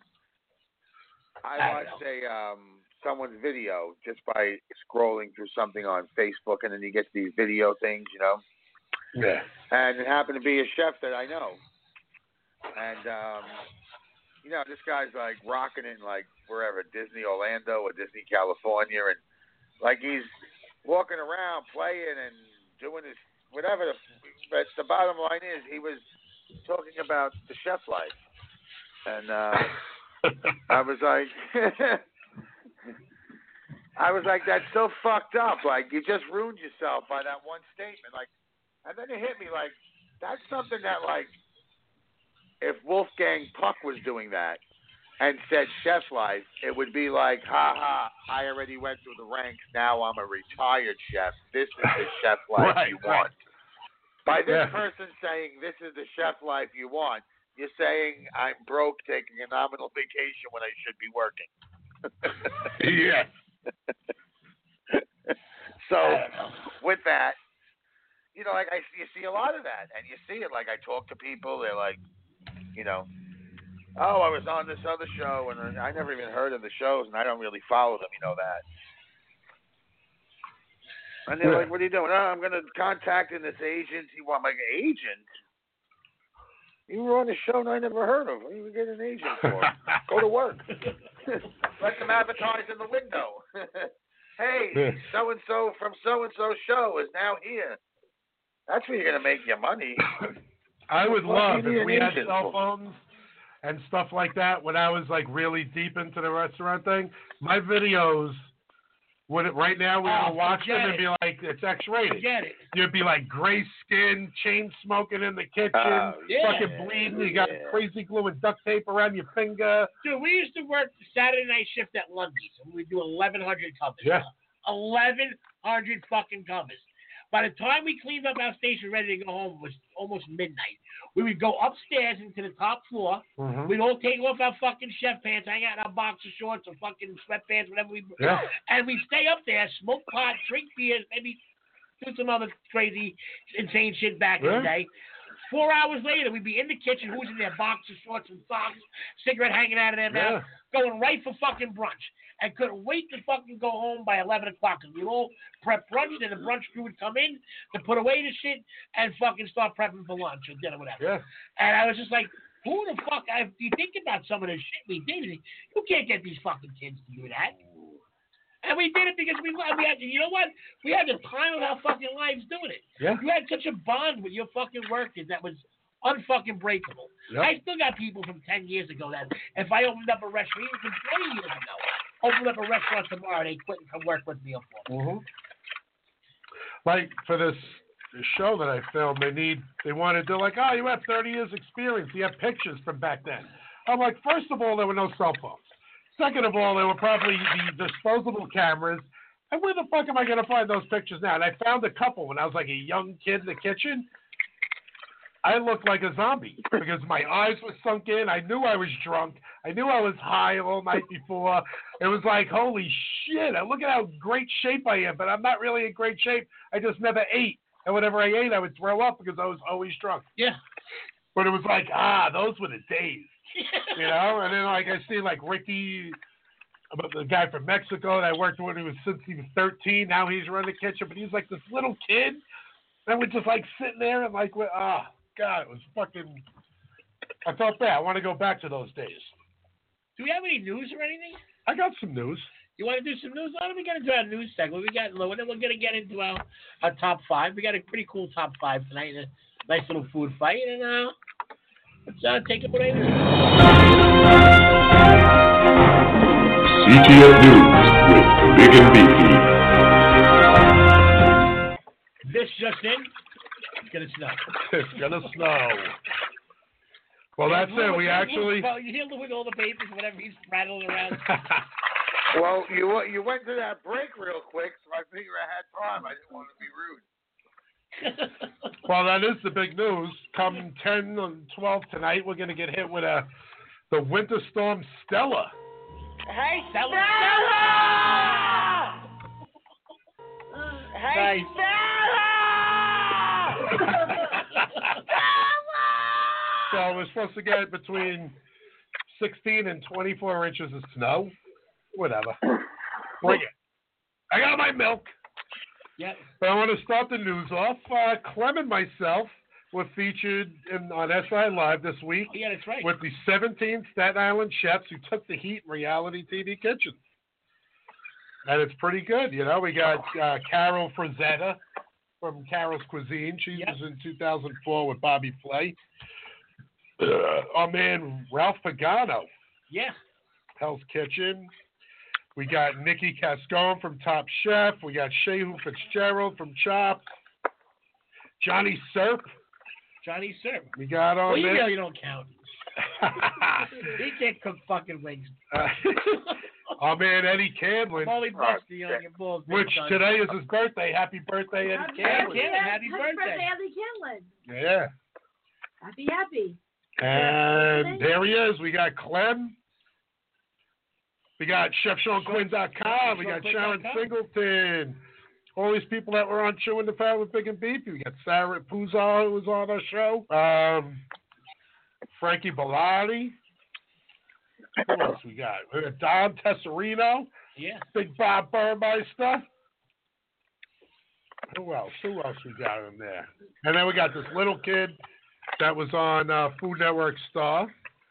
I I watched a um someone's video just by scrolling through something on Facebook, and then you get these video things, you know. Yeah. And it happened to be a chef that I know, and um, you know, this guy's like rocking it in like wherever, Disney Orlando or Disney California, and like he's walking around playing and doing his whatever. But the bottom line is, he was talking about the chef life, and uh, I was like, I was like, that's so fucked up. Like, you just ruined yourself by that one statement. Like, and then it hit me like, that's something that like, if Wolfgang Puck was doing that and said chef life, it would be like, ha ha, I already went through the ranks. Now I'm a retired chef. This is the chef life Right, you want. right. By this Yeah. person saying this is the chef life you want, you're saying I'm broke taking a nominal vacation when I should be working. Yeah. So with that, you know, like I see, you see a lot of that, and you see it. Like I talk to people, they're like, you know, oh, I was on this other show, and I never even heard of the shows, and I don't really follow them. You know that. And they're Yeah. like, what are you doing? Oh, I'm going to contact in this agent. You want my agent? You were on a show and I never heard of. What do you get an agent for? Go to work. Let them advertise in the window. Hey, so and so from so and so show is now here. That's where you're going to make your money. I would What love do you need if an we had agent cell for? phones and stuff like that when I was like really deep into the restaurant thing. My videos would it right now we Oh, would watch them forget and be like it's X-rated. Forget it. You'd be like gray skin, chain smoking in the kitchen, Oh, yeah. fucking bleeding. You got Yeah. crazy glue and duct tape around your finger. Dude, we used to work the Saturday night shift at Lundy's, and we'd do eleven hundred covers. Yeah. eleven hundred fucking covers. By the time we cleaned up our station ready to go home, it was almost midnight. We would go upstairs into the top floor. Mm-hmm. We'd all take off our fucking chef pants, hang out in our boxer shorts or fucking sweatpants, whatever we. Yeah. And we'd stay up there, smoke pot, drink beers, maybe do some other crazy, insane shit back in Yeah. the day. Four hours later, we'd be in the kitchen. Who's in their boxer shorts and socks, cigarette hanging out of their mouth, going right for fucking brunch. And couldn't wait to fucking go home by eleven o'clock. Because we'd all prep brunch, and the brunch crew would come in to put away the shit and fucking start prepping for lunch or dinner, whatever. Yeah. And I was just like, who the fuck? I, you think about some of the shit we did. You can't get these fucking kids to do that. And we did it because we, we had, you know what? We had the time of our fucking lives doing it. Yeah. You had such a bond with your fucking workers that was unfucking breakable. Yep. I still got people from ten years ago that if I opened up a restaurant, even from twenty years ago, opened up a restaurant tomorrow, they quit and come work with me. Mm-hmm. Like for this show that I filmed, they need they wanted they're like, oh, you have thirty years experience. You have pictures from back then. I'm like, first of all, there were no cell phones. Second of all, there were probably the disposable cameras. And where the fuck am I going to find those pictures now? And I found a couple when I was like a young kid in the kitchen. I looked like a zombie because my eyes were sunk in. I knew I was drunk. I knew I was high all night before. It was like, holy shit, look at how great shape I am. But I'm not really in great shape. I just never ate. And whenever I ate, I would throw up because I was always drunk. Yeah. But it was like, ah, those were the days. You know? And then like I see like Ricky, about the guy from Mexico that I worked with, he was since he was thirteen. Now he's running the kitchen. But he's like this little kid. And we're just like sitting there and like, ah. Oh, God, it was fucking. I felt bad. I want to go back to those days. Do we have any news or anything? I got some news. You want to do some news? Why don't we get into our news segment? We got, and then we're going to get into our, our top five. We got a pretty cool top five tonight. A nice little food fight. And uh, let's uh, take it away. C T F News with Big and Beefy. This just in. gonna snow. It's gonna snow. Well, that's it. We actually. Well, you hear Louis all the papers, whatever he's rattling around. Well, you you went to that break real quick, so I figured I had time. I didn't want to be rude. Well, that is the big news. Come ten and twelve tonight, we're gonna get hit with a the winter storm Stella. Hey, Stella! Uh, Hey, So we're supposed to get between sixteen and twenty-four inches of snow. Whatever. Bring it. I got my milk. Yep. But I want to start the news off. Uh, Clem and myself were featured in, on S I Live this week Yeah, that's right. with the seventeen Staten Island chefs who took the heat in reality T V kitchens. And it's pretty good. You know, we got uh, Carol Frazetta from Carol's Cuisine. She Yep. was in two thousand four with Bobby Flay. Uh, our man Ralph Pagano, Yeah. Hell's Kitchen. We got Nikki Cascone from Top Chef. We got Shehu Fitzgerald from Chop. Johnny Serp. Johnny Serp. We got on Well, you there. really don't count. He can't cook fucking wings. Uh, our man Eddie Camlin, Holy busty on your balls. big which son. today is his birthday. Happy birthday, Eddie Happy Camlin. birthday. Happy birthday. Andy Kinlan. Yeah. Happy, happy. And there he is. We got Clem. We got Chef Sean Quinn dot com. We got Sharon Singleton. All these people that were on Chewing the Fat with Big and Beefy. We got Sarah Puzar, who was on our show. Um, Frankie Bellotti. Who else we got? We got Don Tesserino. Yeah. Big Bob Burmeister. Who else? Who else we got in there? And then we got this little kid that was on uh, Food Network Star.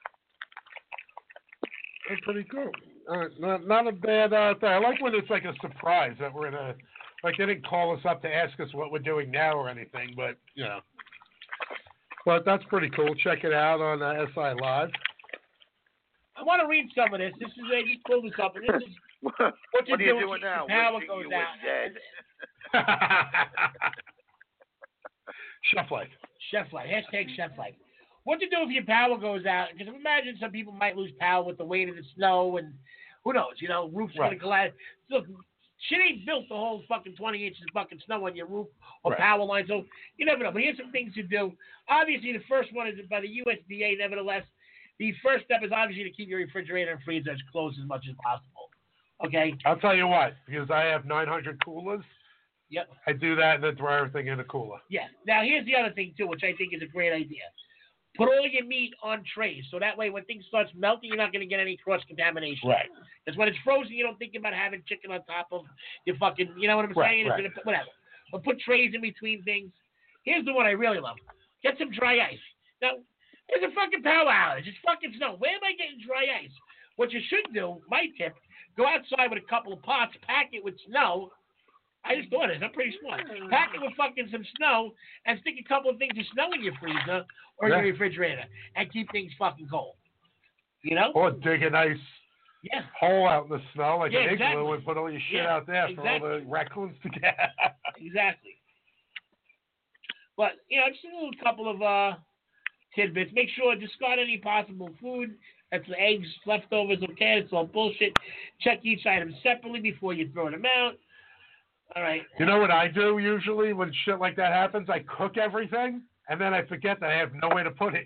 That's pretty cool. Uh, not, not a bad uh, thing. I like when it's like a surprise that we're in a, like they didn't call us up to ask us what we're doing now or anything, but, you know. But that's pretty cool. Check it out on uh, S I Live. I want to read some of this. This is, I just pulled this up, and this is what you're What are you doing, doing now? the power Wishing goes you were out. dead. Chef Life. Chef Life. Hashtag Chef Life. What to do if your power goes out? Because imagine some people might lose power with the weight of the snow, and who knows? You know, roof's Right. going to collapse. Look, shit ain't built to hold fucking twenty inches of fucking snow on your roof or Right. power line, so you never know. But here's some things to do. Obviously, the first one is by the U S D A, nevertheless. The first step is obviously to keep your refrigerator and freezer as closed as much as possible. Okay? I'll tell you what, because I have nine hundred coolers, Yep. I do that and then throw everything in a cooler. Yeah. Now, here's the other thing, too, which I think is a great idea. Put all your meat on trays, so that way when things start melting, you're not going to get any cross-contamination. Right. Because when it's frozen, you don't think about having chicken on top of your fucking, you know what I'm Right, saying? It's right. gonna, whatever. But put trays in between things. Here's the one I really love. Get some dry ice. Now, there's a fucking power outage. It's fucking snow. Where am I getting dry ice? What you should do, my tip, go outside with a couple of pots, pack it with snow. I just thought of this. I'm pretty smart. Pack it with fucking some snow and stick a couple of things of snow in your freezer or Yeah. your refrigerator and keep things fucking cold. You know? Or dig a nice Yeah. hole out in the snow like Yeah, an igloo exactly. and put all your shit Yeah, out there for all exactly. the raccoons to get. Exactly. But, you know, just a little couple of uh, tidbits. Make sure, discard any possible food. That's the eggs, leftovers, okay? It's all bullshit. Check each item separately before you throw them out. All right. You know what I do usually when shit like that happens? I cook everything, and then I forget that I have nowhere to put it.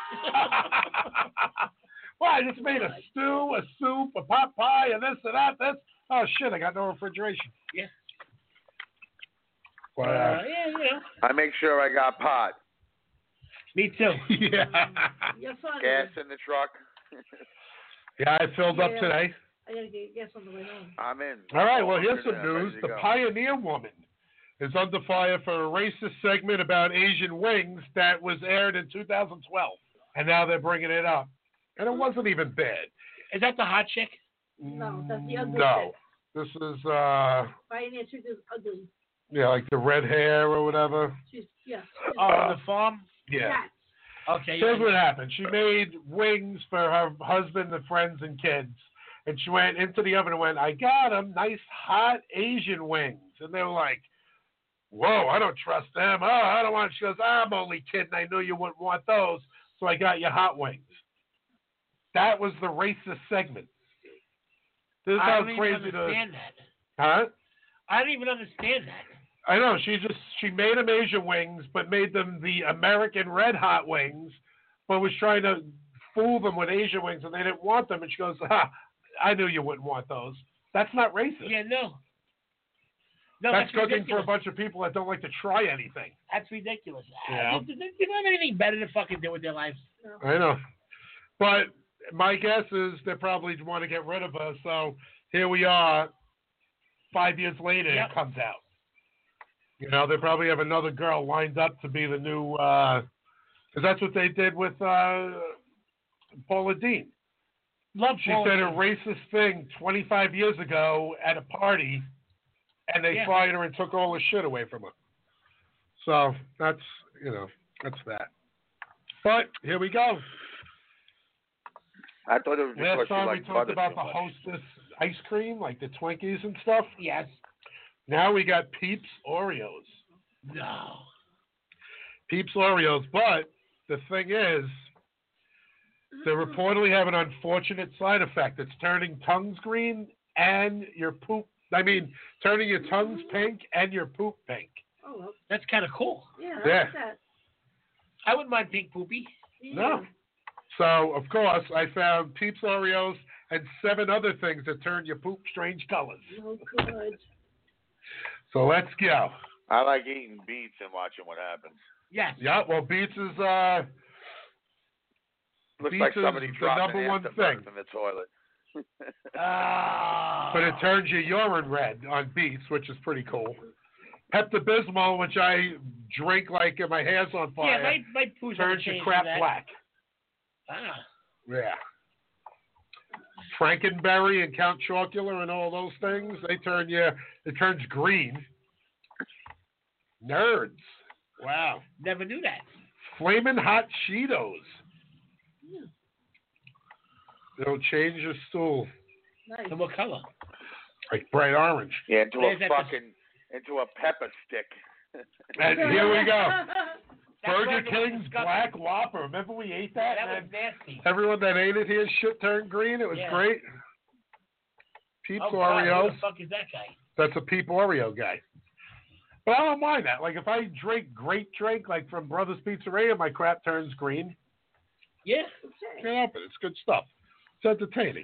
Well, I just made a stew, a soup, a pot pie, and this and that, this. Oh, shit, I got no refrigeration. Yeah. But, Uh, uh, yeah, you know. I make sure I got pot. Me too. yeah. You're funny. Gas in the truck. Yeah, I filled up Yeah. today. I gotta get gas on the way home. I'm in. All right, well, I'm here's in some there, news. ready to The go. Pioneer Woman is under fire for a racist segment about Asian wings that was aired in two thousand twelve. And now they're bringing it up. And it wasn't even bad. Is that the hot chick? No, that's the ugly No. chick. This is, uh, Pioneer chick is ugly. yeah, like the red hair or whatever. She's, yeah. She's Oh, on the farm? Yeah. Cats. Okay. Here's yeah. what happened. She made wings for her husband and friends and kids. And she went into the oven and went, I got them, nice hot Asian wings. And they were like, whoa, I don't trust them. Oh, I don't want. She goes, I'm only kidding. I knew you wouldn't want those, so I got you hot wings. That was the racist segment. This is I how don't even crazy understand the, that. Huh? I don't even understand that. I know. She just she made them Asian wings, but made them the American red hot wings, but was trying to fool them with Asian wings, and they didn't want them. And she goes, "Ha! I knew you wouldn't want those." That's not racist. Yeah, no. No, that's, that's cooking ridiculous. for a bunch of people that don't like to try anything. That's ridiculous. Yeah. They, they, they don't have anything better to fucking do with their lives. No. I know. But my guess is they probably want to get rid of us. So here we are. Five years later, Yep. it comes out. You know, they probably have another girl lined up to be the new, because uh, that's what they did with uh, Paula Dean. Love she Paula said Dean. a racist thing twenty-five years ago at a party, and they Yeah. fired her and took all the shit away from her. So that's, you know, that's that. But here we go. I thought it was because Last she time we liked talked butter about too the much. Hostess ice cream, like the Twinkies and stuff. Yes. Now we got Peeps Oreos. No. Peeps Oreos. But the thing is, they reportedly have an unfortunate side effect. It's turning tongues green and your poop. I mean, turning your tongues pink and your poop pink. Oh, well. That's kind of cool. Yeah, I Yeah. like that. I wouldn't mind pink poopy. No. So, of course, I found Peeps Oreos and seven other things that turn your poop strange colors. Oh, good. So let's go. I like eating beets and watching what happens. Yes. Yeah, well, beets is uh, Looks beets like is somebody the dropped number an one afterbirth thing. in the toilet. Ah. But it turns your urine red on beets, which is pretty cool. Pepto-Bismol, which I drink like my hair's on fire, Yeah, my, my poo's turns your crap that. black. Ah. Yeah. Frankenberry and Count Chocula and all those things, they turn you, it turns green. Nerds. Wow. Never knew that. Flamin' Hot Cheetos. It'll change your stool. Nice. And what color? Like bright orange. Yeah, into Where's a that fucking, into a pepper stick. And here we go. That's Burger right, it was King's disgusting. Black Whopper. Remember we ate that? That was and nasty. everyone that ate it here, shit turned green. It was Yeah. great. Peeps Oh, God, Oreos. who the fuck is that guy? That's a Peep Oreo guy. But I don't mind that. Like if I drink great drink, like from Brothers Pizzeria, my crap turns green. Yeah. Can't help it. It's good stuff. It's entertaining.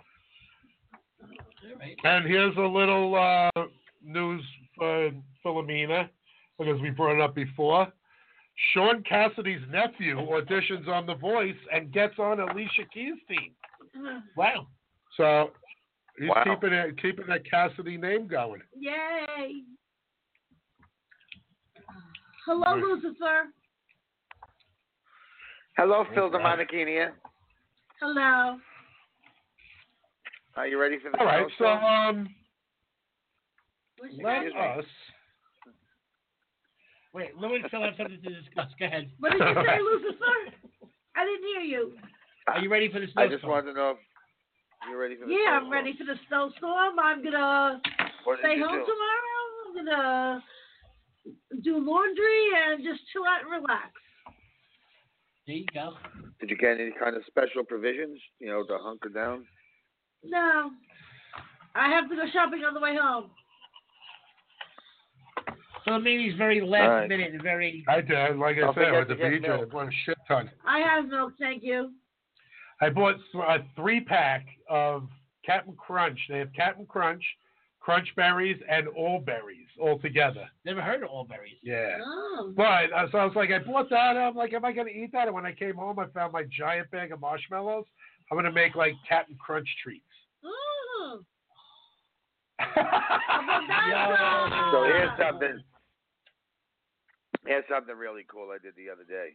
All right. And here's a little uh, news for Philomena, because we brought it up before. Sean Cassidy's nephew auditions on The Voice and gets on Alicia Keys' team. Wow. So he's Wow. keeping it, keeping that Cassidy name going. Yay. Hello, Lucifer. Hello, Phil Okay. DeMonichini. Hello. Are you ready for the All right, so snowstorm? um, Where's your let guy? us. Wait, Louis and Phil have something to discuss. Go ahead. What did you say, Lucifer? I didn't hear you. Are you ready for the I snowstorm? just wanted to know if you're ready for the Yeah, I'm snowstorm. ready for the snowstorm. I'm gonna What did stay you home do? tomorrow. I'm gonna do laundry and just chill out and relax. There you go. Did you get any kind of special provisions, you know, to hunker down? No, I have to go shopping on the way home. So maybe he's very last All right. minute and very. I did, like I Don't said, forget with the to get beach, I milk. bought a shit ton. I have milk, thank you. I bought a three pack of Captain Crunch. They have Captain Crunch, Crunch Berries, and All Berries all together. Never heard of all berries. Yeah. Oh. But uh, so I was like, I bought that. I'm like, am I going to eat that? And when I came home, I found my giant bag of marshmallows. I'm going to make like Captain Crunch treats. Oh. So here's something. Here's something really cool I did the other day.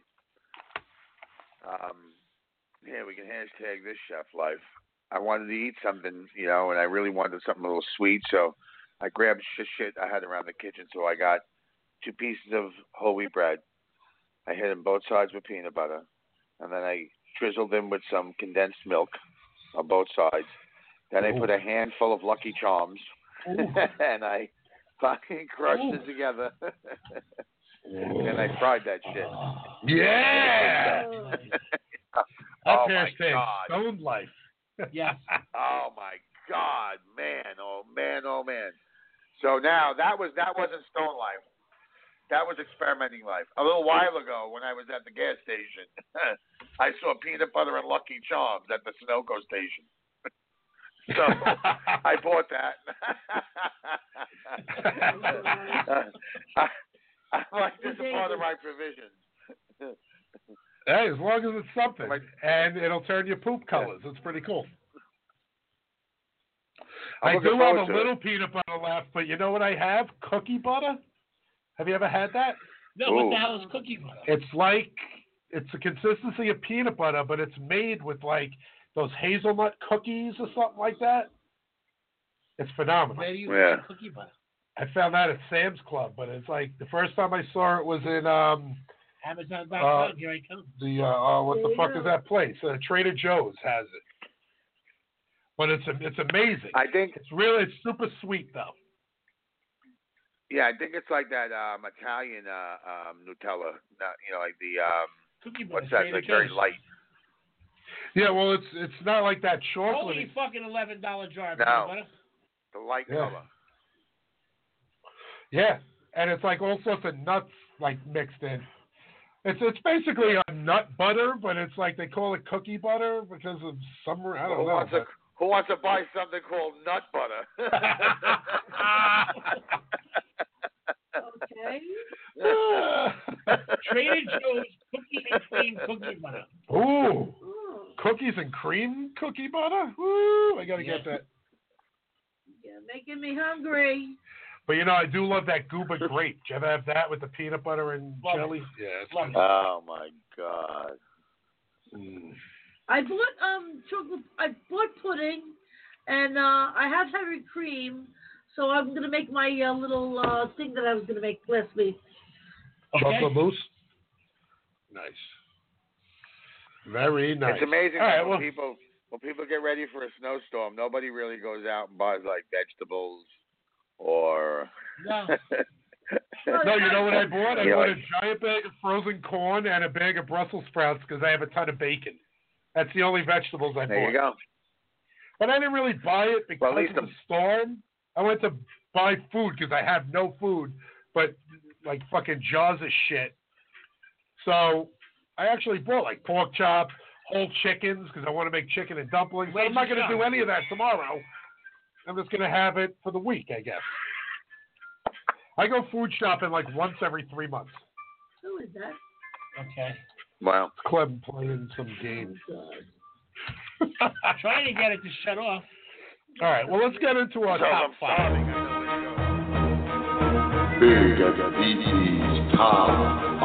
Um, yeah, we can hashtag this chef life. I wanted to eat something, you know, and I really wanted something a little sweet, so I grabbed shit, shit I had around the kitchen. So I got two pieces of whole wheat bread. I hit them both sides with peanut butter, and then I drizzled them with some condensed milk on both sides. Then I Ooh. put a handful of Lucky Charms, and I fucking crushed Ooh. it together. And I fried that shit. Yeah. Oh That's my hashtag God. stoned life. Yes. Oh my God, man, oh man, oh man. So now that was that wasn't stone life. That was experimenting life. A little while ago, when I was at the gas station, I saw peanut butter and Lucky Charms at the Sunoco station. So I bought that. I, I'm like, this is part of my provisions. Hey, as long as it's something, and it'll turn your poop colors. It's pretty cool. I'm I do looking have forward a to little peanut butter left, but you know what I have? Cookie butter. Have you ever had that? No, what the hell is cookie butter? It's like, it's the consistency of peanut butter, but it's made with like those hazelnut cookies or something like that. It's phenomenal. Where do you Yeah. get cookie butter? I found that at Sam's Club, but it's like the first time I saw it was in um Amazon dot com. Uh, Here I come. the uh, uh what the fuck is that place? Uh, Trader Joe's has it, but it's it's amazing. I think It's really it's super sweet though. Yeah, I think it's like that um, Italian uh, um, Nutella. Not, you know, like the um, Cookie butter. what's that? Trader Like very Joe's. light. Yeah, well, it's it's not like that chocolate. Holy fucking eleven dollar jar of No. peanut butter. The light Yeah. color. Yeah, and it's like all sorts of nuts like mixed in. It's it's basically a nut butter, but it's like they call it cookie butter because of some I don't who know. Wants to, who wants to buy something called nut butter? Okay. Trader Joe's cookie and cream cookie butter. Ooh, Ooh. cookies and cream cookie butter. Ooh, I gotta Yeah. get that. You're making me hungry. But you know, I do love that Gooba grape. Do you ever have that with the peanut butter and Love jelly? it. Yeah, it's Love good. it. Oh my God. Mm. I bought um chocolate. I bought pudding, and uh, I have heavy cream. So I'm gonna make my uh, little uh, thing that I was gonna make last week. Chocolate mousse. Nice. Very nice. It's amazing All right, when well, people when people get ready for a snowstorm, nobody really goes out and buys like vegetables or. No. no, you know what I bought? I Yeah, bought like- a giant bag of frozen corn and a bag of Brussels sprouts because I have a ton of bacon. That's the only vegetables I There bought. you go. But I didn't really buy it because Well, at least of the storm. I went to buy food because I have no food, but like fucking jars of shit. So I actually bought like pork chop, whole chickens because I want to make chicken and dumplings. But I'm not going to do any of that tomorrow. I'm just going to have it for the week, I guess. I go food shopping like once every three months. Who is that? Okay. Wow. Clem playing some games. Trying to get it to shut off. All right, well, let's get into our So top I'm five. starving. I know where to go. Big at B T's Top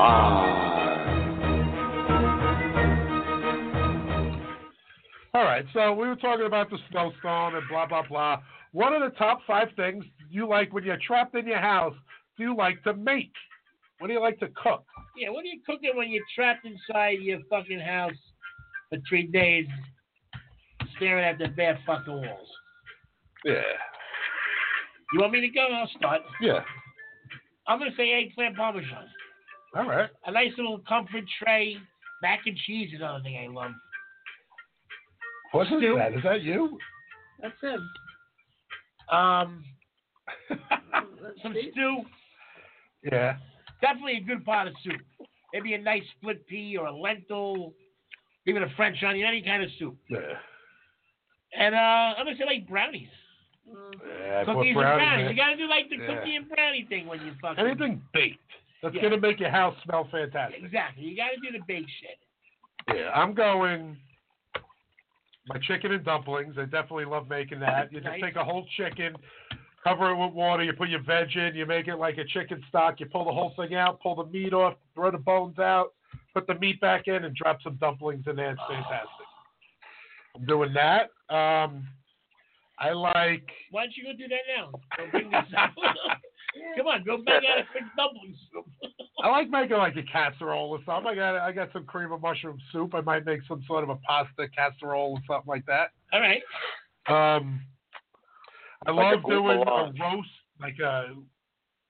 five. All right, so we were talking about the snowstorm and blah, blah, blah. What are the top five things you like when you're trapped in your house do you like to make? What do you like to cook? Yeah, what are you cooking when you're trapped inside your fucking house for three days staring at the bare fucking walls? Yeah. You want me to go? I'll start. Yeah. I'm going to say eggplant parmesan. All right. A nice little comfort tray. Mac and cheese is another thing I love. What is Stew. that? Is that you? That's him. Um, Let's some see. stew. Yeah. Definitely a good pot of soup. Maybe a nice split pea or a lentil, even a French onion, any kind of soup. Yeah. And uh, I'm going to say like brownies. Yeah, I put Cookies and brownies brownies. in. You got to do like the Yeah. cookie and brownie thing when you fucking... Anything baked. That's Yeah. going to make your house smell fantastic. Exactly. You got to do the bake shit. Yeah, I'm going my chicken and dumplings. I definitely love making that. You just Nice. take a whole chicken, cover it with water, you put your veg in, you make it like a chicken stock, you pull the whole thing out, pull the meat off, throw the bones out, put the meat back in, and drop some dumplings in there. It's fantastic. I'm doing that. Um, I like... Why don't you go do that now? Go bring this out. Come on, go bang out a quick dumpling soup. I like making like a casserole or something. I got I got some cream of mushroom soup. I might make some sort of a pasta casserole or something like that. All right. Um, I Like a love doing a goulash. roast, like a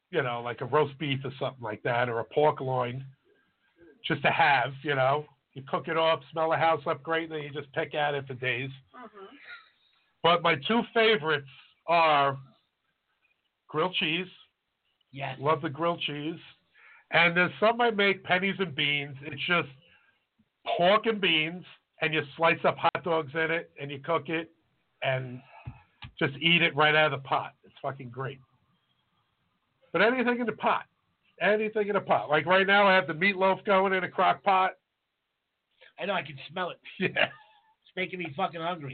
you know, like a roast beef or something like that, or a pork loin, just to have, you know. You cook it up, smell the house up great, and then you just pick at it for days. Uh-huh. But my two favorites are grilled cheese. Yes. Love the grilled cheese. And there's some I make, pennies and beans. It's just pork and beans, and you slice up hot dogs in it, and you cook it, and just eat it right out of the pot. It's fucking great. But anything in the pot. Anything in the pot. Like right now, I have the meatloaf going in a crock pot. I know, I can smell it. Yeah. It's making me fucking hungry.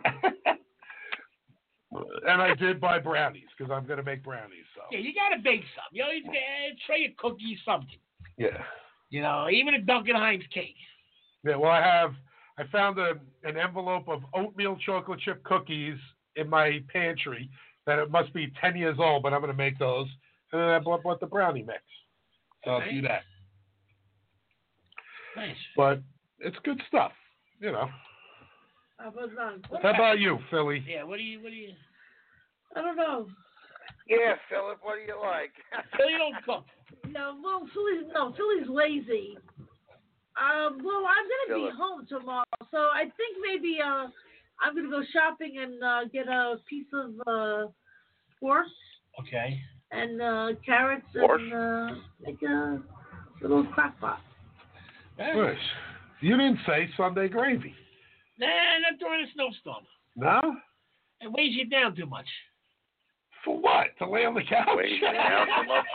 And I did buy brownies, because I'm going to make brownies. So. Yeah, you got to bake something. You know, you gotta tray of cookies, something. Yeah. You know, even a Duncan Hines cake. Yeah, well, I have, I found a, an envelope of oatmeal chocolate chip cookies in my pantry that it must be ten years old, but I'm going to make those. And then I bought, bought the brownie mix. So I'll do that. Nice. But it's good stuff, you know. How about that? How about you, Philly? Yeah, what do you, what do you? I don't know. Yeah, Philip, what do you like? Philly don't cook. No, well, Philly's, no, Philly's lazy. Um, well, I'm going to be home tomorrow, so I think maybe uh, I'm going to go shopping and uh, get a piece of uh, horse. Okay. And uh, carrots Horse? and uh, make a little crock pot. Nice. You didn't say Sunday gravy. Nah, not during a snowstorm. No? It weighs you down too much. For what? To lay on the couch? Weighs you down too much?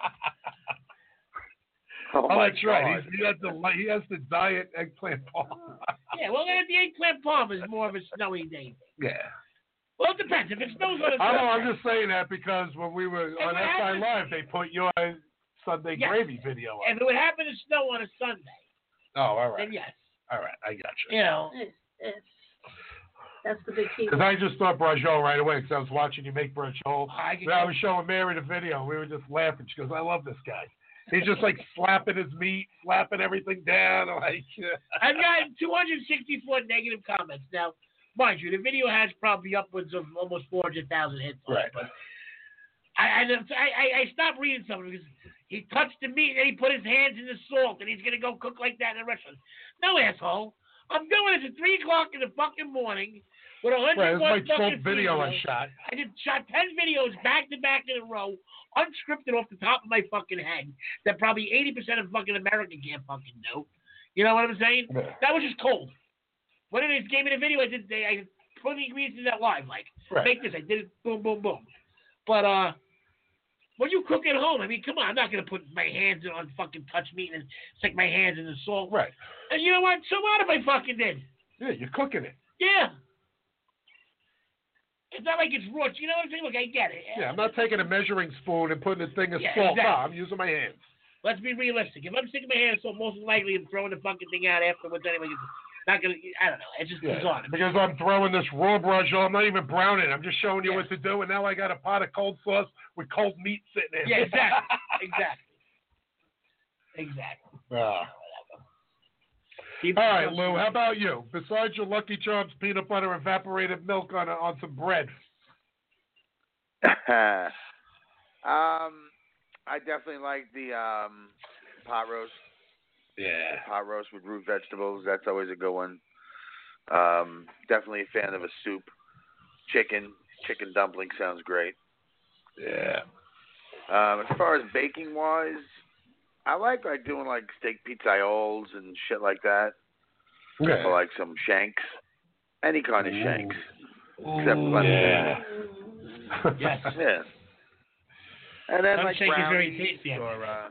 Oh, Oh, my that's right. God. He's, he has the he has the diet eggplant palm. Yeah, well, the eggplant palm is more of a snowy day. Yeah. Well, it depends. If it snows on a I know. Sunday. I'm just saying that because when we were Hey, on what S I happened- Live, they put your Sunday Yes. gravy video If on. it would happen to snow on a Sunday, Oh, all right. then yes. All right, I got you. You know. It's, it's, that's the big key. Because I just thought brajol right away because I was watching you make brajol. I can When I was showing Mary the video. We were just laughing. She goes, I love this guy. He's just like slapping his meat, slapping everything down. Like, I've gotten two hundred sixty-four negative comments. Now, mind you, the video has probably upwards of almost four hundred thousand hits on Right. it. But I, I, I, I stopped reading some of it because he touched the meat and he put his hands in the salt and he's going to go cook like that in a restaurant. No, asshole. I'm doing this at three o'clock in the fucking morning with a right, hundred this is my fucking twelfth video I videos. shot. I did shot ten videos back to back in a row, unscripted off the top of my fucking head that probably eighty percent of fucking America can't fucking do. You know what I'm saying? Yeah. That was just cold. When they gave me the video, I did. They, I put the ingredients in that live, like Right. make this. I did it, boom, boom, boom. But uh, when you cook at home, I mean, come on, I'm not gonna put my hands on fucking touch meat and stick my hands in the salt. Right. And you know what? So what if I fucking did? Yeah, you're cooking it. Yeah. It's not like it's raw. You know what I'm saying? Look, I get it. Yeah, I'm not taking a measuring spoon and putting a thing of Yeah, salt. No, exactly. I'm using my hands. Let's be realistic. If I'm sticking my hand in salt, most likely I'm throwing the fucking thing out afterwards anyway. It's not gonna. I don't know. It just Yeah, goes on. because I'm throwing this raw brajol. I'm not even browning. I'm just showing you Yeah. what to do, and now I got a pot of cold sauce with cold meat sitting in. Yeah, exactly. exactly. Exactly. Ah. Keep All it right, simple. Lou. How about you? Besides your Lucky Charms peanut butter evaporated milk on a, on some bread. um, I definitely like the um, pot roast. Yeah. Pot roast with root vegetables. That's always a good one. Um, definitely a fan of a soup. Chicken. Chicken dumpling sounds great. Yeah. Um, as far as baking wise, I like like doing like steak pizzaioles and shit like that. Yeah. Or like some shanks. Any kind of Ooh. shanks. Ooh, Except lemon. yeah. Yes. Yeah. And then Some like shake is very brownies tasty, I or uh,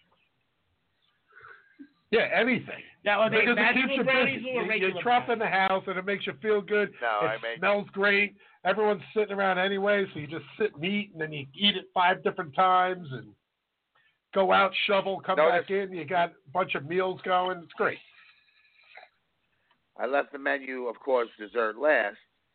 Yeah, anything. Now, are they Because it magical keeps you brownies busy. or You- regular You're trapped in brownies? the house, and it makes you feel good. No, it I make- smells great. Everyone's sitting around anyway, so you just sit and eat, and then you eat it five different times, and go out, shovel, come Notice- back in. You got a bunch of meals going. It's great. I left the menu, of course, dessert last.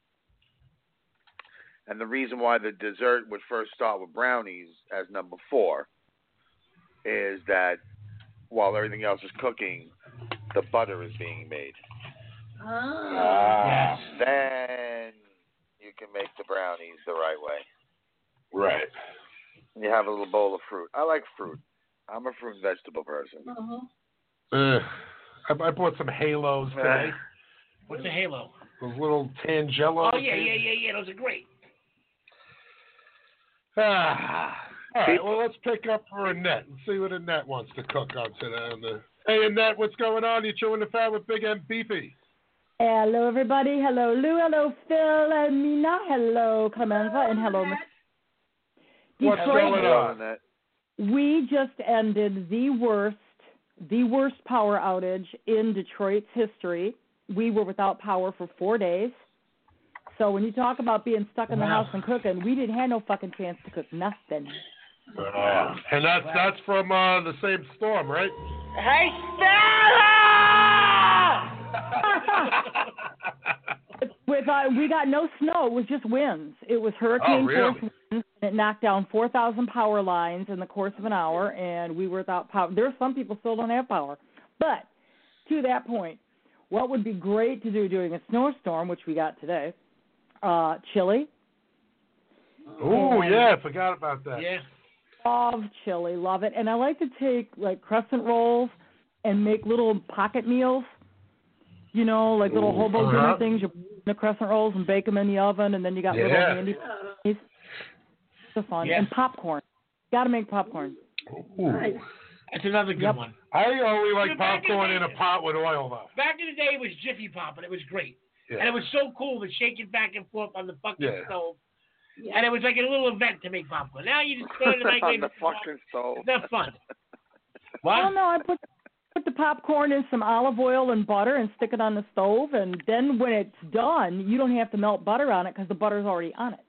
And the reason why the dessert would first start with brownies as number four is that while everything else is cooking, the butter is being made. Ah. Yes. Then you can make the brownies the right way. Right. you have a little bowl of fruit. I like fruit. I'm a fruit and vegetable person. Uh-huh. Uh, I, I bought some Halos today. What's a Halo? Those little Tangelo. Oh, yeah, yeah, yeah, yeah. Those are great. Ah. All right, well, let's pick up for Annette and see what Annette wants to cook on today. On the... Hey, Annette, what's going on? You chewing the fat with Big M Beefy. Hello, everybody. Hello, Lou. Hello, Phil and Mina. Hello, Clemenza. And hello, Miss What's Detroit. going on? We just ended the worst, the worst power outage in Detroit's history. We were without power for four days. So when you talk about being stuck in the Wow. house and cooking, we didn't have no fucking chance to cook nothing. Uh, and that's that's from uh, the same storm, right? Hey, Stella! With uh, we got no snow. It was just winds. It was hurricane Oh, really? force winds. And it knocked down four thousand power lines in the course of an hour, and we were without power. There are some people still don't have power. But to that point, what would be great to do during a snowstorm, which we got today, uh, chili. Oh, And yeah, I forgot about that. Yeah. Love chili, love it. And I like to take like crescent rolls and make little pocket meals. You know, like little Ooh, hobo uh-huh. dinner things. You put in the crescent rolls and bake them in the oven, and then you got little Yeah. handy pieces. It's fun. Yes. And popcorn. Got to make popcorn. Ooh. That's another good Yep. one. I only like Yeah, back in popcorn the in a day- pot with oil, though. Back in the day, it was Jiffy Pop, and it was great. Yeah. And it was so cool to shake it back and forth on the fucking Yeah. stove. And it was like a little event to make popcorn. Now you just throw it in the On microwave. the fucking stove. It's not fun. Oh no, I put put the popcorn in some olive oil and butter and stick it on the stove, and then when it's done, you don't have to melt butter on it because the butter's already on it.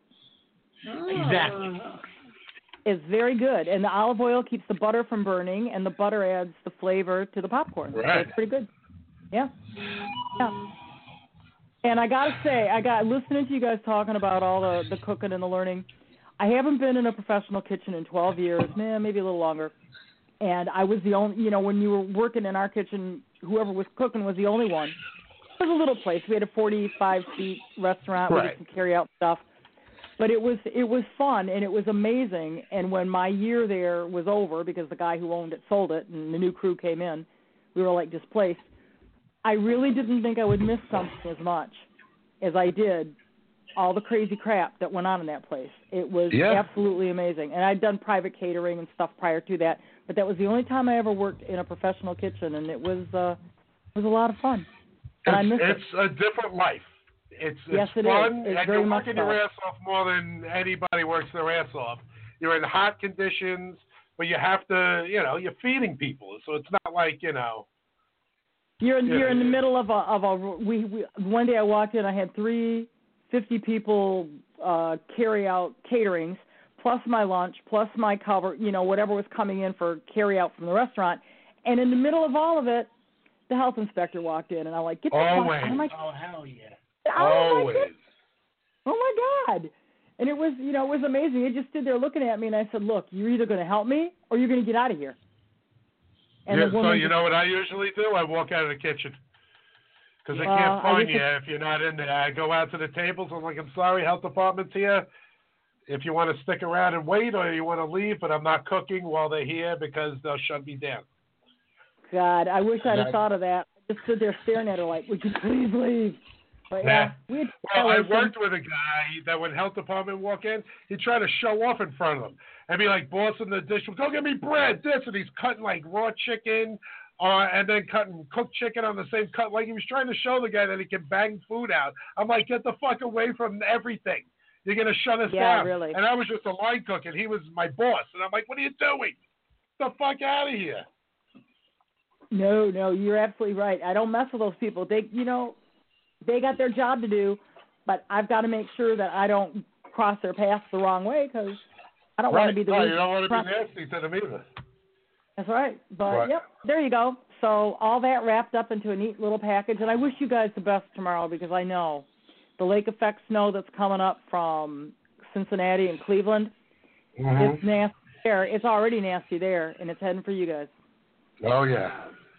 Exactly. It's very good, and the olive oil keeps the butter from burning, and the butter adds the flavor to the popcorn. So Right. it's pretty good. Yeah. Yeah. And I gotta say, I got listening to you guys talking about all the, the cooking and the learning. I haven't been in a professional kitchen in twelve years, man, maybe a little longer. And I was the only, you know, when you were working in our kitchen, whoever was cooking was the only one. It was a little place. We had a forty-five seat restaurant. We Right. did some carry out stuff. But it was it was fun and it was amazing. And when my year there was over, because the guy who owned it sold it and the new crew came in, we were like displaced. I really didn't think I would miss something as much as I did all the crazy crap that went on in that place. It was Yeah. absolutely amazing. And I'd done private catering and stuff prior to that, but that was the only time I ever worked in a professional kitchen, and it was uh, it was a lot of fun. And I It's, missed it. it's a different life. It's, it's Yes, it is. fun, It's and very you're much working so. your ass off more than anybody works their ass off. You're in hot conditions, but you have to, you know, you're feeding people, so it's not like, you know. You're in, Yeah, you're in the yeah. middle of a of a we, we one day I walked in, I had three fifty people uh, carry out caterings plus my lunch plus my cover, you know, whatever was coming in for carry out from the restaurant, and in the middle of all of it, the health inspector walked in, and I'm like, get the Always. fuck out of my Oh, hell yeah. oh my Always. God. Oh my God. And it was, you know, it was amazing. He just stood there looking at me, and I said, look, you're either going to help me or you're going to get out of here. And Yeah, the so woman you just- know what I usually do? I walk out of the kitchen. Because they Well, can't I find wish you it- if you're not in there. I go out to the tables. I'm like, I'm sorry, health department's here. If you want to stick around and wait or you want to leave, but I'm not cooking while they're here because they'll shut me down. God, I wish I'd have That- thought of that. I just stood there staring at her like, would you please leave? But yeah, Yeah. we had Well, I violations. worked with a guy that when health department walk in, he'd try to show off in front of them and be like, bossing the dish, go get me bread, this, and he's cutting like raw chicken uh, and then cutting cooked chicken on the same cut. Like he was trying to show the guy that he can bang food out. I'm like, get the fuck away from everything. You're going to shut us Yeah, down. really. And I was just a line cook, and he was my boss. And I'm like, what are you doing? Get the fuck out of here. No, no, you're absolutely right. I don't mess with those people. They, you know, they got their job to do, but I've got to make sure that I don't cross their path the wrong way because I don't want to be the no, weak you don't want to be front- nasty to them either. That's right. But, Right. yep, there you go. So all that wrapped up into a neat little package, and I wish you guys the best tomorrow because I know the lake effect snow that's coming up from Cincinnati and Cleveland, Mhm. it's nasty there. It's already nasty there, and it's heading for you guys. Oh, yeah.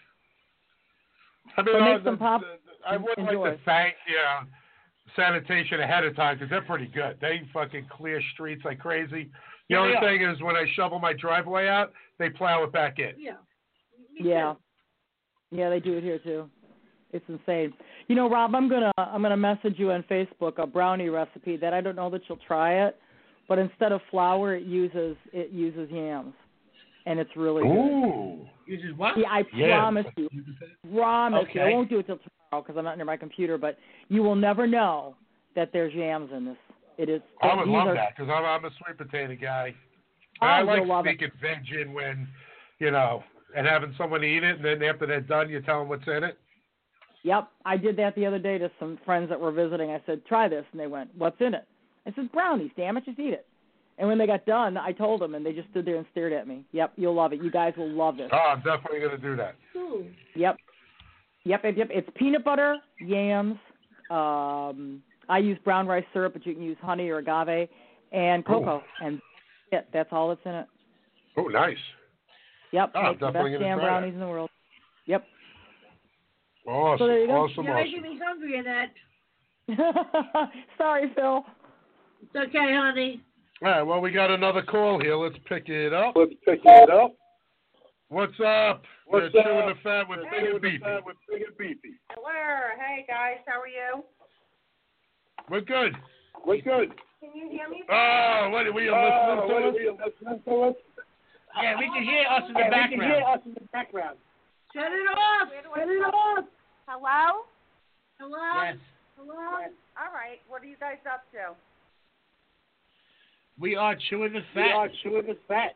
I mean, So I, make some pop I would like enjoy. to thank you know, sanitation ahead of time because they're pretty good. They fucking clear streets like crazy. The Yeah, only they are. thing is when I shovel my driveway out, they plow it back in. Yeah. Yeah. Yeah, they do it here too. It's insane. You know, Rob, I'm gonna I'm gonna message you on Facebook a brownie recipe that I don't know that you'll try it, but instead of flour, it uses it uses yams, and it's really Ooh. good. Uses what? Yeah, I Yams. promise you. Promise you. I Okay. won't do it till tomorrow because I'm not near my computer, but you will never know that there's yams in this. It is. I would these love are, that because I'm, I'm a sweet potato guy. Oh, I you'll like love it. sneaking veg in when, you know, and having someone eat it, and then after they're done, you tell them what's in it. Yep, I did that the other day to some friends that were visiting. I said, try this, and they went, what's in it? I said, brownies, damn it, just eat it. And when they got done, I told them, and they just stood there and stared at me. Yep, you'll love it. You guys will love this. Oh, I'm definitely going to do that. Ooh. Yep. Yep, yep, yep. It's peanut butter, yams. Um, I use brown rice syrup, but you can use honey or agave, and cocoa. Ooh. And yeah, that's all that's in it. Oh, nice. Yep, Oh, I'm makes the definitely best gonna damn try brownies in the world. Yep. Awesome, So there you go. awesome, You're awesome. making me hungry, Annette. Sorry, Phil. It's okay, honey. All right, well, we got another call here. Let's pick it up. Let's pick it up. What's up? What's We're up? chewing the fat with Hey, Big and with the Beefy. fat with Big and Beefy. Hello. Hey, guys. How are you? We're good. We're good. Can you hear me? Oh, what are we Oh, listening to? what us? are you listening to us? Yeah, we can hear us in the Yeah, we can background. hear us in the background. Shut it off. Shut it off. Hello? Hello. Yes. Hello. All right. What are you guys up to? We are chewing the We fat. are chewing the fat.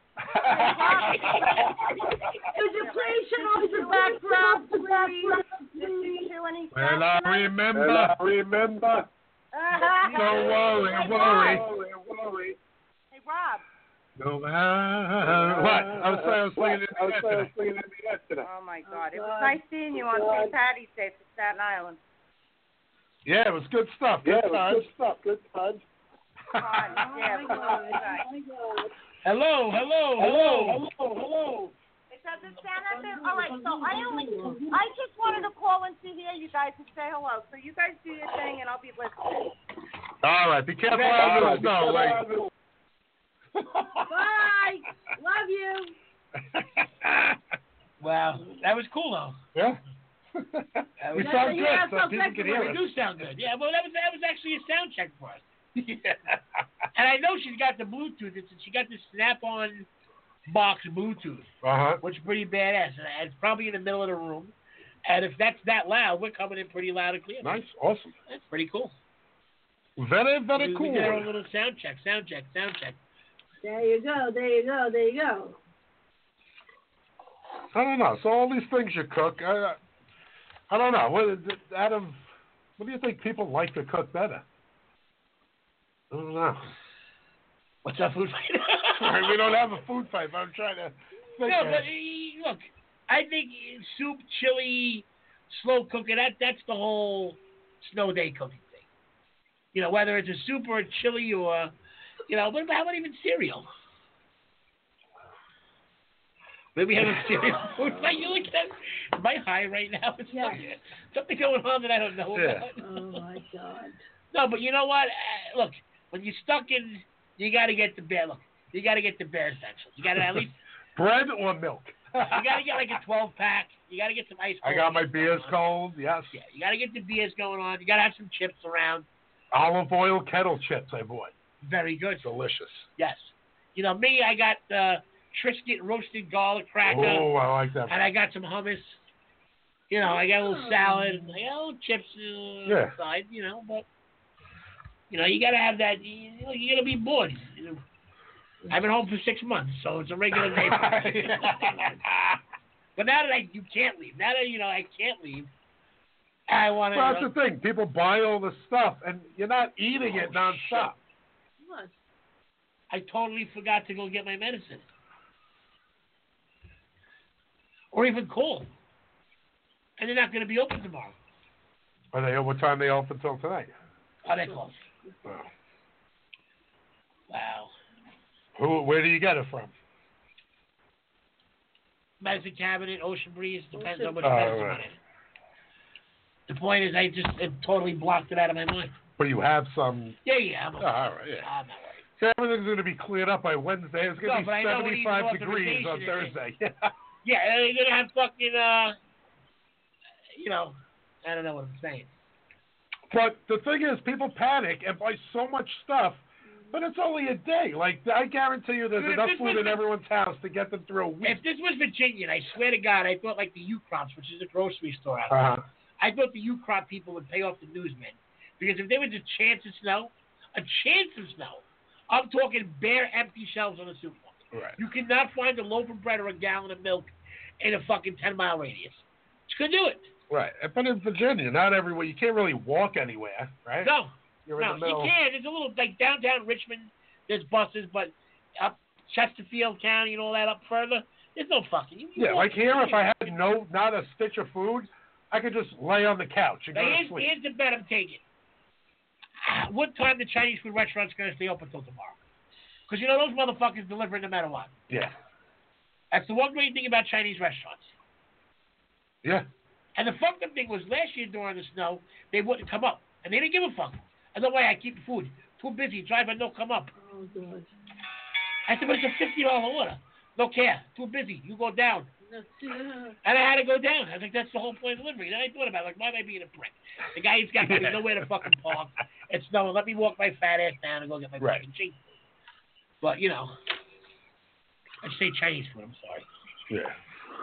Could you please shut off the background, please? Did you chew any Well, fat I remember. And I remember. Don't worry, Hey, worry. Rob. Worry, worry. Hey, Rob. No matter what. I was saying, I was singing it I was yesterday. singing it yesterday. Oh, my God. It was nice seeing you on Saint Patty's Day for Staten Island. Yeah, it was good stuff. Good Yeah, it was times. good stuff. Good times. Fun. Yeah, it was nice. Hello, hello, hello. Hello, hello. It doesn't sound that bad. All right, so I only, I just wanted to call and see here you guys and say hello. So you guys do your thing, and I'll be listening. All right, be careful out in the snow. Like. Bye. Love you. Wow, that was cool though. Yeah. That We was, sound good, Yeah, so so people can hear we us. do sound good. Yeah, well, that was that was actually a sound check for us. And I know she's got the Bluetooth. It's, she got the Snap-on box Bluetooth, Uh-huh. which is pretty badass. And it's probably in the middle of the room. And if that's that loud, we're coming in pretty loud and clear. Nice. Awesome. That's pretty cool. Very, very we, cool. We did our own little sound check, sound check, sound check. There you go. There you go. There you go. I don't know. So all these things you cook, I, I don't know. What, Adam, what do you think people like to cook better? I don't know. What's our food fight? Sorry, we don't have a food fight, but I'm trying to think. No, of- but uh, look, I think soup, chili, slow cooking, that that's the whole snow day cooking thing. You know, whether it's a soup or a chili or, you know, but how about even cereal? Maybe have a cereal food fight. You look at Am I high right now? It's Yeah. something, something going on that I don't know Yeah. about. Oh my God. No, but you know what? Uh, look, when you're stuck in, you got to get the bare. Look, you got to get the bare essentials. You got to at least bread or milk. you got to get like a twelve pack. You got to get some ice. I got my beers cold. Yes. Yeah, you got to get the beers going on. You got to have some chips around. Olive oil kettle chips I bought. Very good. Delicious. Yes. You know me, I got uh, Triscuit roasted garlic cracker. Oh, I like that. And I got some hummus. You know, I got a little salad. And I got a little chips uh, Yeah. aside, you know, but, you know, you got to have that. You know, you're going to be bored. You know, I've been home for six months, so it's a regular day. But now that I, you can't leave, now that, you know, I can't leave, I want to. Well, that's the thing. People buy all the stuff, and you're not eating it Oh, nonstop. What? I totally forgot to go get my medicine. Or even call. And they're not going to be open tomorrow. Are they? What time they open till tonight? Oh, they're closed. Oh. Wow. Who? Where do you get it from? Medicine cabinet, Ocean Breeze, depends Ocean on which Oh, medicine right. it is. The point is, I just it totally blocked it out of my mind. But you have some. Yeah, yeah, I'm Oh, okay. all right. Yeah. I'm all right. So everything's going to be cleared up by Wednesday. It's going to No, but I be know when he's seventy-five degrees on authorization is- Thursday. Yeah, and they're gonna have fucking uh, you know, I don't know what I'm saying. But the thing is, people panic and buy so much stuff, but it's only a day. Like, I guarantee you there's Dude, if enough this food was- in everyone's house to get them through a week. If this was Virginia, and I swear to God, I thought like the U-Crops, which is a grocery store out there, Uh-huh. I thought the U-Crop people would pay off the newsmen. Because if there was a chance of snow, a chance of snow, I'm talking bare empty shelves on the supermarket. Right. You cannot find a loaf of bread or a gallon of milk in a fucking ten-mile radius. You couldn't do it. Right. But in Virginia, not everywhere. You can't really walk anywhere, right? No. You're no, in the middle. you can. There's a little, like downtown Richmond, there's buses, but up Chesterfield County and all that up further, there's no fucking. You, you Yeah, walk- like here, if I had no, not a stitch of food, I could just lay on the couch and Now, go to here's, sleep. here's the bet I'm taking. What time the Chinese food restaurant's going to stay open until tomorrow? Because, you know, those motherfuckers deliver no matter what. Yeah. That's the one great thing about Chinese restaurants. Yeah. And the fucked up thing was last year during the snow, they wouldn't come up. And they didn't give a fuck. I know why I keep the food. Too busy. Driver, no come up. Oh, God. I said, but it's a fifty dollar order. No care. Too busy. You go down. That's, uh, And I had to go down. I was like, that's the whole point of delivery. Then I thought about it. Like, why am I being a prick? The guy, he's got me nowhere to fucking park. It's snowing. Let me walk my fat ass down and go get my Right. fucking cheap food. But, you know, I say Chinese food. I'm sorry. Yeah.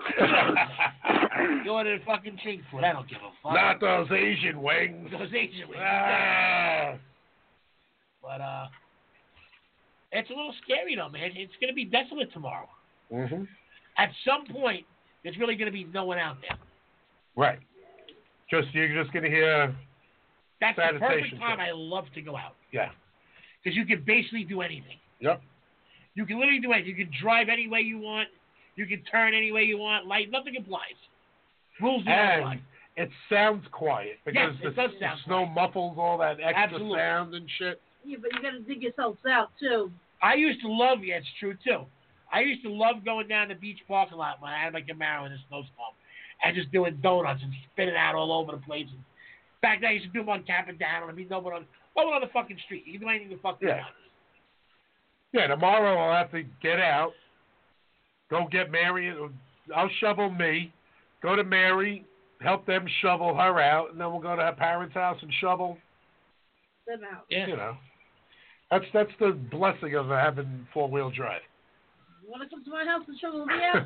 You ordered fucking cheap food. I don't give a fuck. Not those Asian wings. Those Asian wings. Ah. But, uh, it's a little scary, though, man. It's going to be desolate tomorrow. Mm-hmm. At some point, there's really going to be no one out there. Right. Just you're just gonna hear. That's the perfect sanitation time truck. I love to go out. Yeah. Because you can basically do anything. Yep. You can literally do anything. You can drive any way you want. You can turn any way you want. Light, nothing applies. Rules do not apply. And it sounds quiet because Yes, it the, does the sound snow muffles all that extra Absolutely. sound and shit. yeah, but you got to dig yourselves out, too. I used to love, yeah, it's true, too. I used to love going down the beach parking lot when I had my Camaro in a snowstorm and just doing donuts and spinning out all over the place. And back then, I used to do them on Cap and Down. I mean, no one on, no one on the fucking street. You can do anything the fuck you Yeah. want. Yeah, tomorrow I'll have to get out, go get Mary. I'll shovel me, go to Mary, help them shovel her out, and then we'll go to her parents' house and shovel. Them out. Yeah. You know, that's that's the blessing of having four wheel drive. You want to come to my house and shovel me out?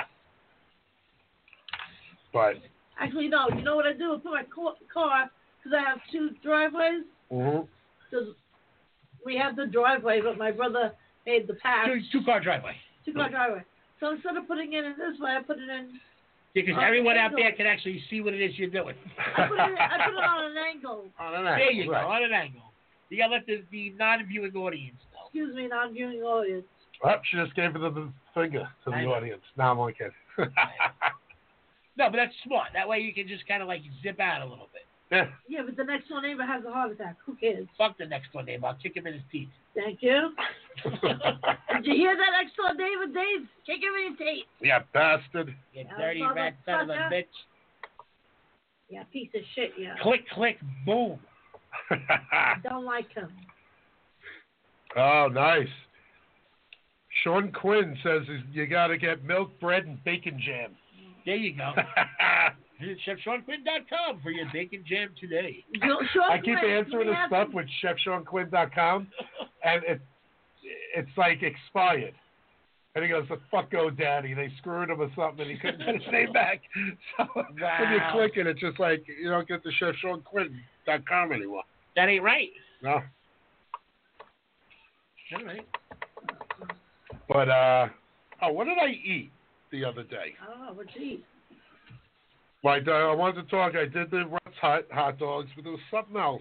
But. Actually, no. You know what I do? I put my co- car, because I have two driveways. Mm-hmm. Because we have the driveway, but my brother made the path. Two, two car driveway. Two car driveway. So instead of putting it in this way, I put it in. Because on everyone an out there angle. can actually see what it is you're doing. I put it, in, I put it on an angle. On an There you right. go, on an angle. You got to let the, the non-viewing audience know. Excuse me, non-viewing audience. Oh, she just gave it the finger to the I know. audience. Now I'm only kidding. No, but that's smart. That way you can just kind of like zip out a little bit. Yeah. Yeah, but the next door neighbor has a heart attack. Who cares? Fuck the next door neighbor. I'll kick him in his teeth. Thank you. Did you hear that next door neighbor, Dave? Kick him in the teeth. Yeah, bastard. You Yeah, dirty rat son of a motherfucker. bitch. Yeah, piece of shit, yeah. Click, click, boom. I don't like him. Oh, nice. Sean Quinn says you got to get milk, bread, and bacon jam. There you go. Visit chef sean quinn dot com for your bacon jam today. I keep answering the stuff with chef sean quinn dot com, and it it's like expired. And he goes, the fuck go daddy. They screwed him or something, and he couldn't get his name back. So when you Wow. click it, it's just like you don't get the chef sean quinn dot com anymore. That ain't right. No. All right. But, uh, oh, what did I eat the other day? I don't know, what you eat? Like, uh, I wanted to talk. I did the Rutt's hot, hot dogs, but there was something else.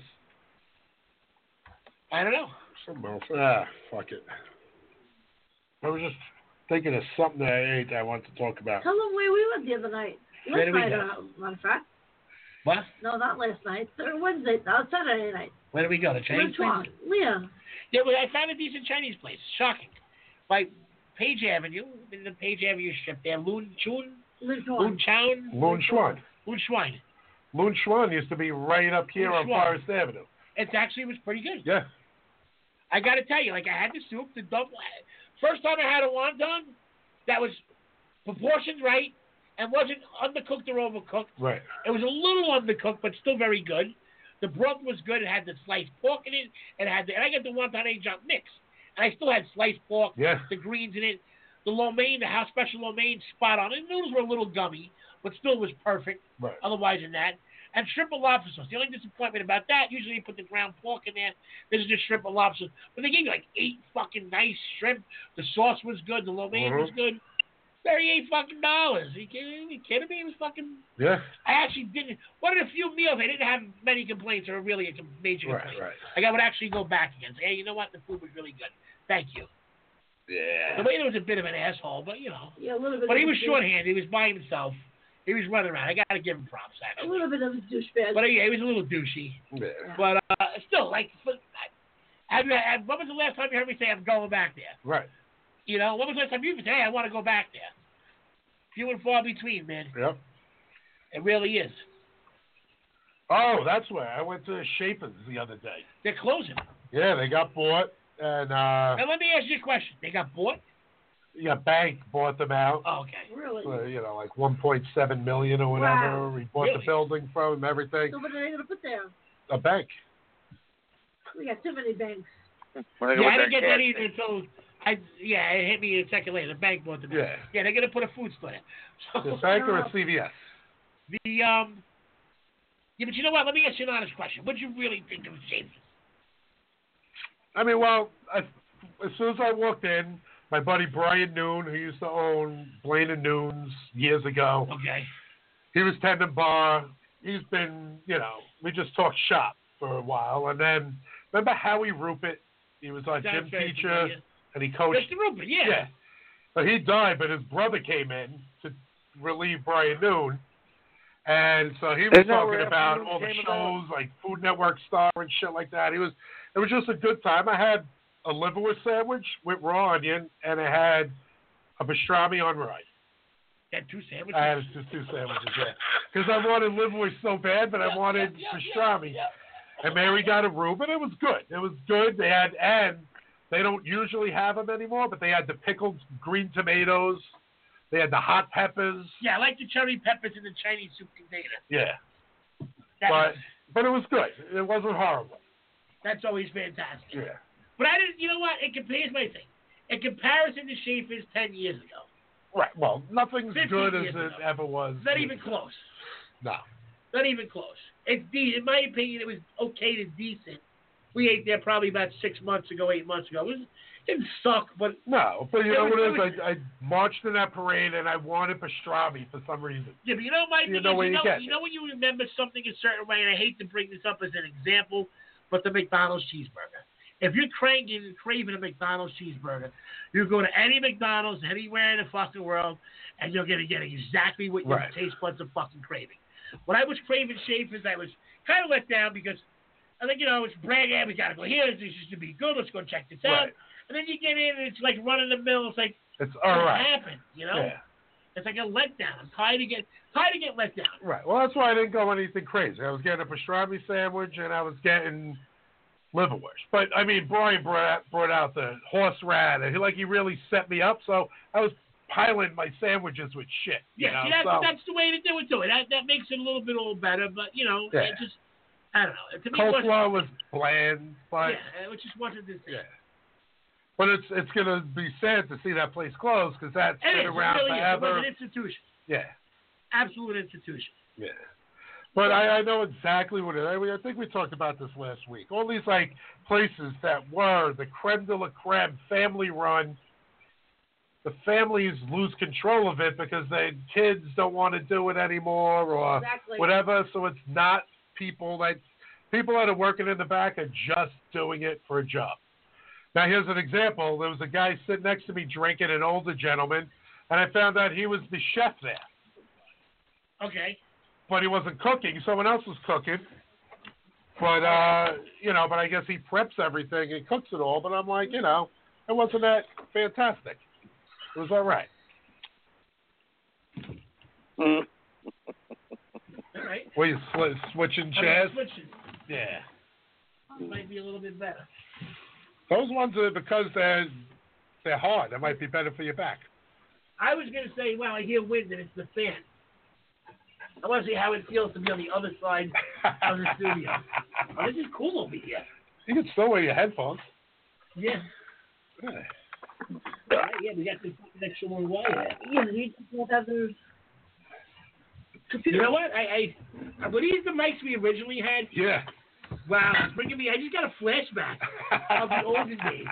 I don't know. Something else. Ah, fuck it. I was just thinking of something that I ate that I wanted to talk about. Tell them where we went the other night. Where Last did we night, go? uh, matter of fact. What? No, not last night. Th- Wednesday. No, Saturday night. Where did we go? The Chinese Which one? place? Leah. Yeah, well, I found a decent Chinese place. Shocking. By Page Avenue, in the Page Avenue strip there, Loon Chun, Which Loon one? Chown, Moon Schwan. Loon Schwein. Moon Schwan used to be right up here Moon on Schwan. Forest Avenue. It actually was pretty good. Yeah. I got to tell you, like I had the soup, the double. First time I had a wonton, that was proportions right and wasn't undercooked or overcooked. Right. It was a little undercooked, but still very good. The broth was good. It had the sliced pork in it, and it had the, and I got the wonton egg jump mix, and I still had sliced pork, yeah. the greens in it, the lo mein, the house special lo mein, spot on. The noodles were a little gummy, but still was perfect. Right. Otherwise than that. And shrimp and lobster sauce. The only disappointment about that, usually you put the ground pork in there. This is just shrimp and lobster. But they gave you like eight fucking nice shrimp. The sauce was good. The lo mein mm-hmm. was good. thirty-eight fucking dollars. Are you kidding, are you kidding me? It was fucking... Yeah. I actually didn't... One of the few meals I didn't have many complaints or really a major complaint. Right, right. Like I would actually go back again and say, hey, you know what? The food was really good. Thank you. Yeah. The waiter was a bit of an asshole, but you know. Yeah, a little bit. But he was of shorthanded. He was by himself. He was running around. I got to give him props, actually. A little bit of a douchebag. But yeah, he was a little douchey. Yeah. But uh, still, like, for, have you, have, when was the last time you heard me say I'm going back there? Right. You know, when was the last time you said, hey, I want to go back there? Few and far between, man. Yep. It really is. Oh, that's where I went to Shapen's the other day. They're closing. Yeah, they got bought, and uh. And let me ask you a question. They got bought? Yeah, bank bought them out. Oh, okay. Really? For, you know, like one point seven million or whatever. Wow. We bought Really? the building from them, everything. So what are they going to put there? A bank. We got too many banks. When Yeah, I didn't get that either until I. Yeah, it hit me a second later. The bank bought them. Yeah. Yeah, they're gonna put a food store there. So, The bank or a C V S? The um. Yeah, but you know what? Let me ask you an honest question. What do you really think of James? I mean, well, I, as soon as I walked in, my buddy Brian Noon, who used to own Blaine and Noon's years ago, Okay. he was tending bar. He's been, you know, we just talked shop for a while. And then, remember Howie Rupert? He was our Sounds gym very teacher, familiar. and he coached. Mister Rupert, yeah. Yeah. But he died, but his brother came in to relieve Brian Noon. And so he was Isn't that talking where about Afternoon all the came shows, about? like Food Network Star and shit like that. He was, it was just a good time. I had a liverwurst sandwich with raw onion, and I had a pastrami on rye. Had two sandwiches. I had just two sandwiches, yeah. Because I wanted liverwurst so bad, but I wanted yeah, yeah, pastrami. yeah. And Mary got a roux, but it was good. It was good. They had, and they don't usually have them anymore, but they had the pickled green tomatoes. They had the hot peppers. Yeah, I like the cherry peppers in the Chinese soup container. Yeah. That But was, but it was good. It wasn't horrible. that's always fantastic. Yeah. But I didn't. You know what? It compares my thing. In comparison to Schaefer's ten years ago. Right. Well, nothing's fifteen good as years it ago. ever was. Not even close. No. Not even close. It's de- in my opinion, it was okay to decent. We ate there probably about six months ago, eight months ago. It, was, it didn't suck, but No, but you it know was, what it is? was, I, I marched in that parade and I wanted pastrami for some reason. Yeah, but you know my You thing know is, where you you know, get you it. know when you remember something a certain way, and I hate to bring this up as an example, but the McDonald's cheeseburger. If you're cranking and craving a McDonald's cheeseburger, you go to any McDonald's anywhere in the fucking world, and you're gonna get exactly what your Right. taste buds are fucking craving. When I was craving Schaefer's, I was kind of let down because I think, you know, it's brand new. We gotta go here. This is to be good. Let's go check this out. Right. And then you get in, and it's like running the mill. It's like, It's all what right. happened? You know, Yeah. it's like a letdown. I'm tired of get tired of getting let down. Right. Well, that's why I didn't go anything crazy. I was getting a pastrami sandwich and I was getting liverwurst. But I mean, Brian brought out, brought out the horse rat, and he like he really set me up. So I was piling my sandwiches with shit. You Yeah, know? see, that's, so, that's the way to do it. To it. That that makes it a little bit all better. But you know, Yeah. it just I don't know. To me, it coleslaw wasn't- was bland, but yeah, it just wasn't the same. yeah. But it's it's gonna be sad to see that place close because that's It been is. around it really is. It forever. was an institution. Yeah. Absolute institution. Yeah. But I, I know exactly what it is. I, mean, I think we talked about this last week. All these, like, places that were the creme de la creme, family-run, the families lose control of it because the kids don't want to do it anymore or Exactly. whatever. So it's not people that people that are working in the back are just doing it for a job. Now, here's an example. There was a guy sitting next to me drinking, an older gentleman, and I found out he was the chef there. Okay. But he wasn't cooking. Someone else was cooking. But, uh, you know, but I guess he preps everything and cooks it all. But I'm like, you know, it wasn't that fantastic. It was all right. All right. Were you sw- switching I'm chairs? switching. Yeah. It might be a little bit better. Those ones are because they're they're hard. That might be better for your back. I was gonna say, well, I hear wind and it's the fan. I want to see how it feels to be on the other side of the studio. Oh, this is cool over here. You can still wear your headphones. Yeah. Yeah, yeah, we got the extra one wire. Yeah, you just have the computer. You know what? I, I were these the mics we originally had? Yeah. Wow, it's bringing me. I just got a flashback of the olden days.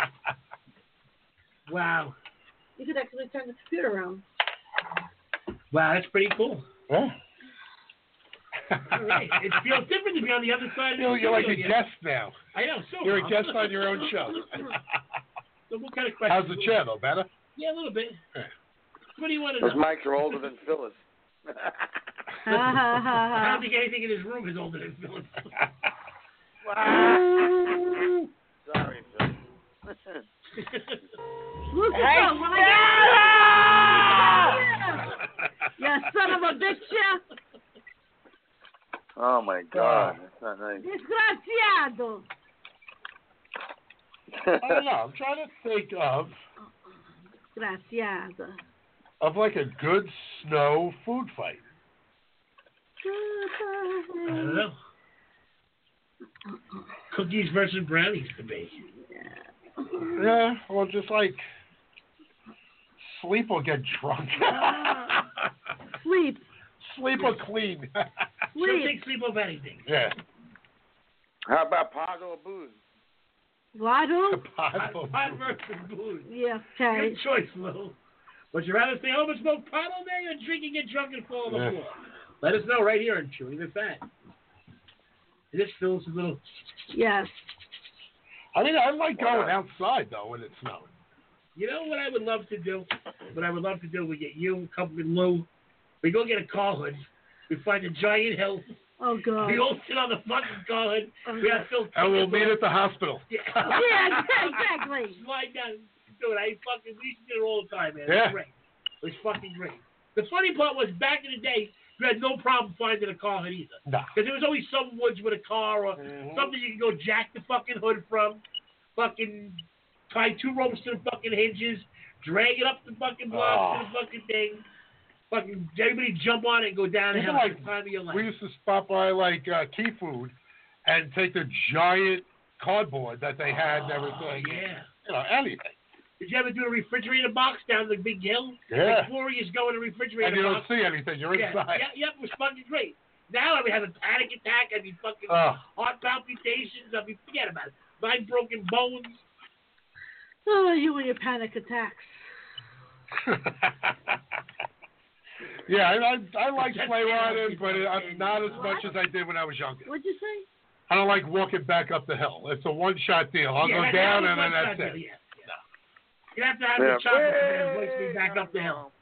Wow. You could actually turn the computer around. Wow, that's pretty cool. Yeah. All right. It feels different to be on the other side of the You're, you're like a studio. guest now. I know. So You're wrong. a guest on your own show. So what kind of questions? How's the chair, though? Better? Yeah, a little bit. Yeah. What do you want to Those know? mics are older than Phyllis. I don't think anything in this room is older than Phyllis. Wow. Sorry, Phyllis. Look Hey, at that! You son of a bitch! Oh my God, that's not nice. Disgraziato! I don't know. I'm trying to think of Disgraziato. of like a good snow food fight. I don't know. Cookies versus brownies debate. Yeah, or just like sleep or get drunk. Sleep. Sleep or clean. She'll take sleep over anything. Yeah. How about pot or booze? Lotto? Pot, pot versus booze. Yeah, okay. Good choice, Lou. Would you rather stay home and smoke pot all day or drink and get drunk and fall on the Yeah. floor? Let us know right here on Chewing the Fat. This feels a little... Yes. I mean, I like going outside, though, when it's snowing. You know what I would love to do? What I would love to do, we get you, couple with Lou. We go get a car hood. We find a giant hill. Oh, God. We all sit on the fucking car hood. We have Phil. And we'll meet at the hospital. Yeah, yeah exactly. Slide down. Dude, I fucking, we used to do it all the time, man. It Yeah. was great. It was fucking great. The funny part was, back in the day, you had no problem finding a car hood either. No. Because there was always some woods with a car or Mhm. something you could go jack the fucking hood from, fucking tie two ropes to the fucking hinges, drag it up the fucking block Oh. to the fucking thing, fucking everybody jump on it and go down the Even hill like, at the time of your life. we used to stop by like uh, Key Food and take the giant cardboard that they had and everything. Yeah. You know, anything. Did you ever do a refrigerator box down the big hill? Yeah. Like Glorious going to refrigerator And you don't box. see anything. You're yeah, inside. Yeah, yeah, it was fucking great. Now I would have a panic attack. I'd be fucking Oh. heart palpitations. I'd be, forget about it. Nine broken bones. Oh, you and your panic attacks. Yeah, I, I, I like That's sleigh how riding, people but it, understand not as you. much as I did when I was younger. What'd you say? I don't like walking back up the hill. It's a one-shot deal. I'll yeah, go that- down that and then was that's one it. shot deal, yeah, yeah. You have to have Yeah. the chocolate man voice me back up the hill.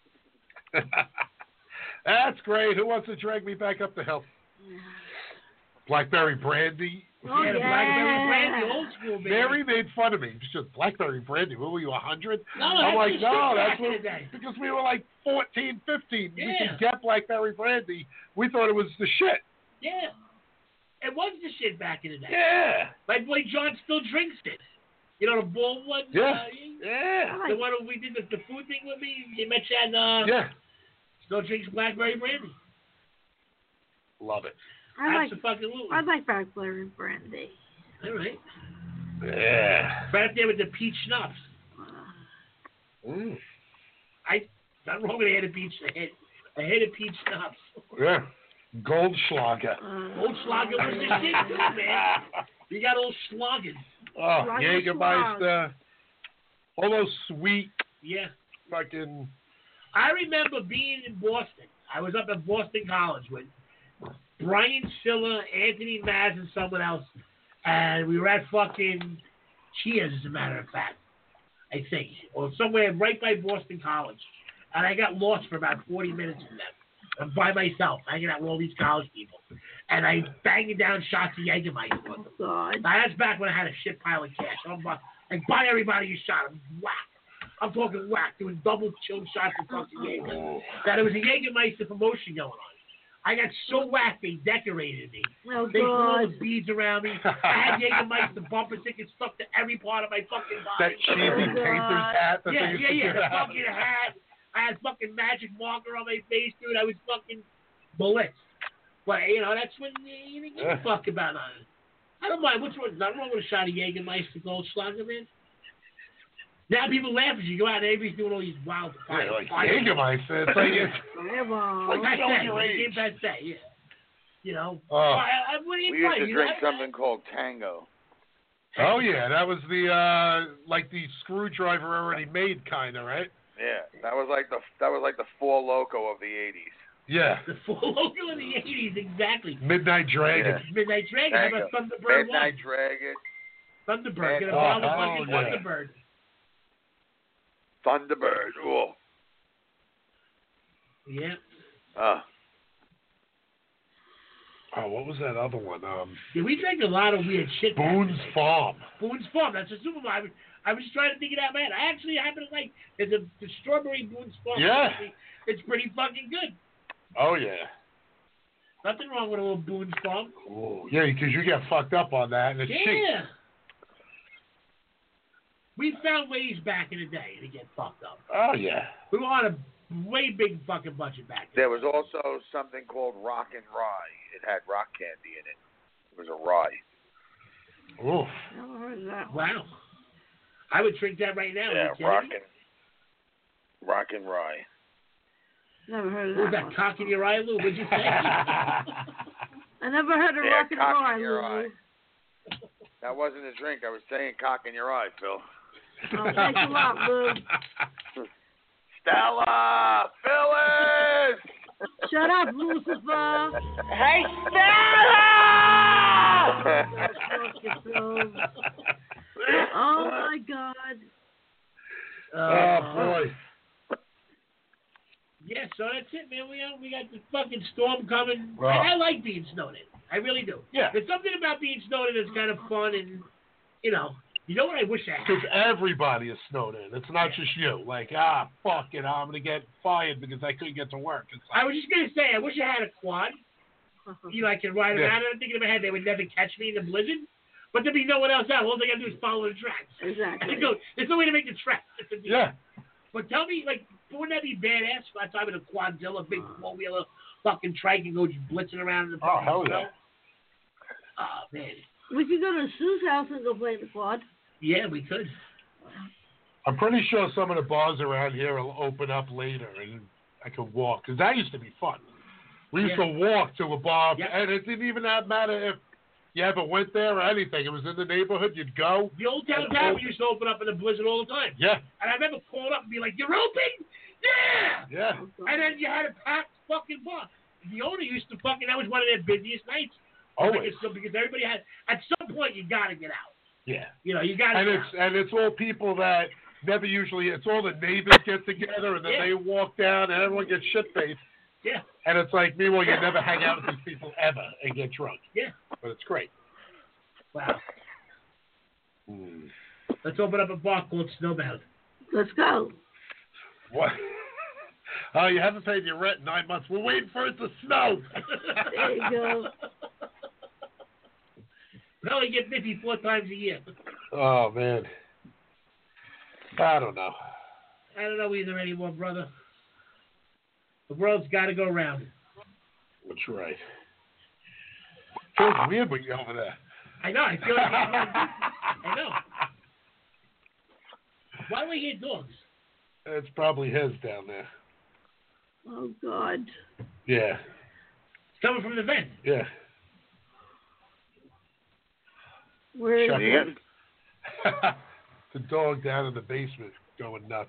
That's great. Who wants to drag me back up the hill? Blackberry brandy. Oh, yeah, the yeah. blackberry brandy, old school, baby. Mary made fun of me. She said, Blackberry brandy, what were you, a hundred? No, I'm that's like, the shit no, back that's in what, the day. because we were like fourteen, fifteen. You Yeah. could get Blackberry brandy. We thought it was the shit. Yeah. It was the shit back in the day. Yeah. My boy John still drinks it. You know, the bald one? Yeah. Uh, Yeah. the one who we did the, the food thing with me? You mentioned, uh, Yeah. still drinks blackberry brandy. Love it. I like, Absolutely. I like blackberry brandy. All right. Yeah. Right up there with the peach schnapps. Mm. I, not wrong with a head of peach, a head, a head of peach schnapps. Yeah. Goldschlager. Uh, Old Schlager was the shit too, man. You got old Schlagen. Oh, Schlager Jägermeister. All those sweet Yeah. fucking... I remember being in Boston. I was up at Boston College with Brian Silla, Anthony Maz, and someone else. And we were at fucking Cheers, as a matter of fact. I think. Or somewhere right by Boston College. And I got lost for about forty minutes in them. I'm by myself, hanging out with all these college people. And I banging down shots of Jägermeister with them. God. Now, that's back when I had a shit pile of cash. I'm like, I buy everybody a shot. I'm whack. I'm talking whack, doing double chilled shots of fucking Jaeger. Now, there was a Jägermeister promotion going on. I got so whacked they decorated me. Oh, they threw all God. the beads around me. I had Jägermeister bumper stickers stuck to every part of my fucking body. That cheesy Oh, Pacers hat that yeah, they used yeah, to yeah. give The out. fucking hat. I had fucking magic marker on my face, dude. I was fucking blitzed. But, you know, that's when you didn't give a fuck about it. I don't mind. What's wrong? Nothing wrong with a shot of Jägermeister Goldschlager, man. Now people laugh as you go out and everybody's doing all these wild fire. Yeah, like fire. Jägermeister. It's like it's Come on. Like I showing said, your it age. came back day, yeah. You know? Oh. I, I, what do you We used play? to You drink know? something called Tango. Oh yeah, that was the uh like the screwdriver already made kind of, right? Yeah, that was like the that was like the Four Loco of the eighties. Yeah. The Four Loco of the eighties, exactly. Midnight Dragon. Yeah. Midnight Dragon. How Tango. about Thunderbird Midnight one? Dragon. Thunderbird. Get a Oh, bottle of oh, fucking yeah. Thunderbird. Thunderbird. Oh. Yeah. Uh, Oh, what was that other one? Um, Yeah, we drank a lot of weird shit. back Boone's in the day. Farm. Boone's Farm. That's a supermarket. I was, I was trying to think it out, man. I actually happen to like there's a the strawberry Boone's Farm. Yeah. It's pretty fucking good. Oh yeah. Nothing wrong with a little Boone's Farm. Oh yeah, because you get fucked up on that and it's cheap. Yeah. We found ways back in the day to get fucked up. Oh yeah. We were on a way big fucking budget back then. there was also something called Rock and Rye. It had rock candy in it. It was a rye. Oof. Never heard of that one. Wow. I would drink that right now. Yeah, Are you kidding rock me? and rock and rye. Never heard of What was that that, one. cock in your eye, Lou? What'd you say? I never heard of Yeah, rock and cock in roll. your eye. That wasn't a drink. I was saying cock in your eye, Phil. Oh, thanks a lot, Lou. Stella! Phyllis! Shut up, Lucifer. Hey, Stella! Oh my God. Oh boy. Yeah, so that's it, man. We uh, we got the fucking storm coming. Wow. I, I like being snowed in. I really do. Yeah. There's something about being snowed in that's kind of fun, and you know, you know what I wish I had. Because everybody is snowed in. It's not just you. Like, ah, fuck it, I'm gonna get fired because I couldn't get to work. It's like, I was just gonna say, I wish I had a quad. You know, I could ride Yeah. around. And I'm thinking in my head they would never catch me in the blizzard, but there'd be no one else out. All they gotta do is follow the tracks. Exactly. Go, there's no way to make the tracks. yeah. But tell me, like, wouldn't that be badass? If I time with a quadzilla, big four wheeler, fucking trike, and go just blitzing around in the Oh, fucking hell snow? yeah. Oh man. We could go to Sue's house and go play the quad. Yeah, we could. I'm pretty sure some of the bars around here will open up later and I could walk. Because that used to be fun. We used Yeah. to walk to a bar, Yep. and it didn't even have matter if you ever went there or anything. It was in the neighborhood. You'd go. The old town And tavern open- used to open up in the blizzard all the time. Yeah. And I remember calling up and be like, "You're open? Yeah!" Yeah. And then you had a packed fucking bar. The owner used to fucking, that was one of their busiest nights. Always. Because, so- because everybody had, at some point, you got to get out. Yeah. You know, you got to And get it's out. and it's all people that never usually. It's all the neighbors get together and then Yeah. they walk down and everyone gets shit faced. Yeah. And it's like, meanwhile, you never hang out with these people ever and get drunk. Yeah. But it's great. Wow. Hmm. Let's open up a bar called Snowbound. Let's go. What? Oh, you haven't paid your rent in nine months. We're waiting for it to snow. There you go. We only get fifty four times a year. Oh man. I don't know. I don't know either anymore, brother. The world's got to go round. That's right. Feels weird when you're over there. I know. I feel like I know. Why do we hear dogs? It's probably his down there. Oh God. Yeah. It's coming from the vent. Yeah. Where is Shut it? up. The dog down in the basement going nuts.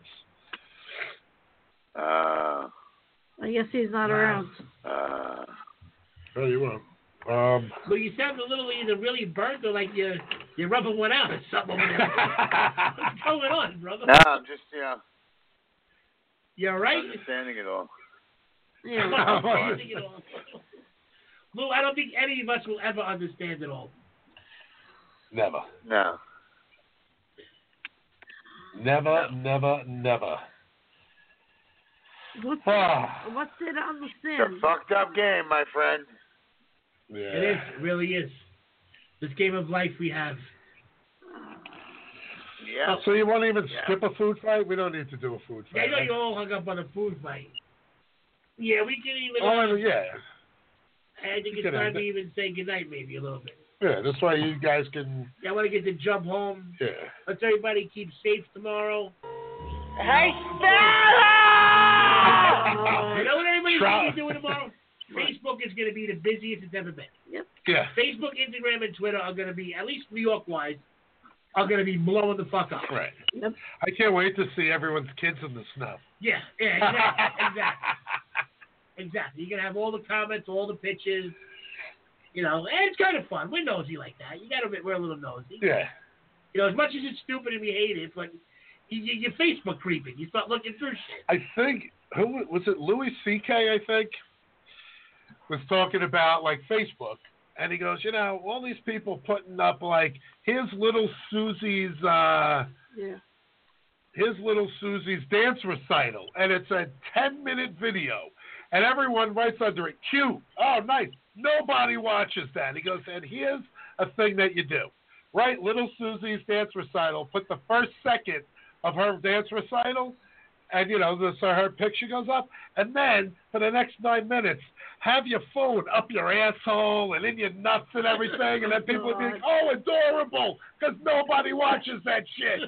Uh, I guess he's not Wow. around. uh, Oh, you will. Um, Well, you sound a little either really burnt or like you're, you're rubbing one out or something over there. What's going on, brother? no, I'm just, you know, You all right? understanding it all. Yeah. Understanding it all. Lou, I don't think any of us will ever understand it all. never. No. Never, never, never. What's, Ah. what's it on the It's sin? a fucked up game, my friend. Yeah. It is. It really is. This game of life we have. Yeah. So you won't even Yeah. skip a food fight? We don't need to do a food Yeah, I fight. know right? you all hung up on the food fight. Yeah, we can even. Oh, I uh, mean, yeah. I think we it's can time end to it. even say goodnight, maybe a little bit. Yeah, this way you guys can. Yeah, I want to get to jump home. Yeah. Let's everybody keep safe tomorrow. Hey, Stella! You know what everybody's Try- going to be doing tomorrow? Facebook is going to be the busiest it's ever been. Yep. Yeah. Facebook, Instagram, and Twitter are going to be, at least New York-wise, are going to be blowing the fuck up. Right. Yep. I can't wait to see everyone's kids in the snow. Yeah, yeah, exactly, exactly. Exactly. You're going to have all the comments, all the pictures, you know, and it's kind of fun. We're nosy like that. You got to admit we're a little nosy. Yeah. You know, as much as it's stupid and we hate it, but you, you, you're Facebook creeping. You start looking through shit. I think, who was it, Louis C K, I think, was talking about, like, Facebook. And he goes, you know, all these people putting up, like, here's little Susie's, uh, Yeah. here's little Susie's dance recital. And it's a ten-minute video. And everyone writes under it, cute. Oh, nice. Nobody watches that. He goes, and here's a thing that you do. Write little Susie's dance recital. Put the first second of her dance recital. And, you know, so her picture goes up. And then, for the next nine minutes, have your phone up your asshole and in your nuts and everything. And then people will be like, oh, adorable, because nobody watches that shit.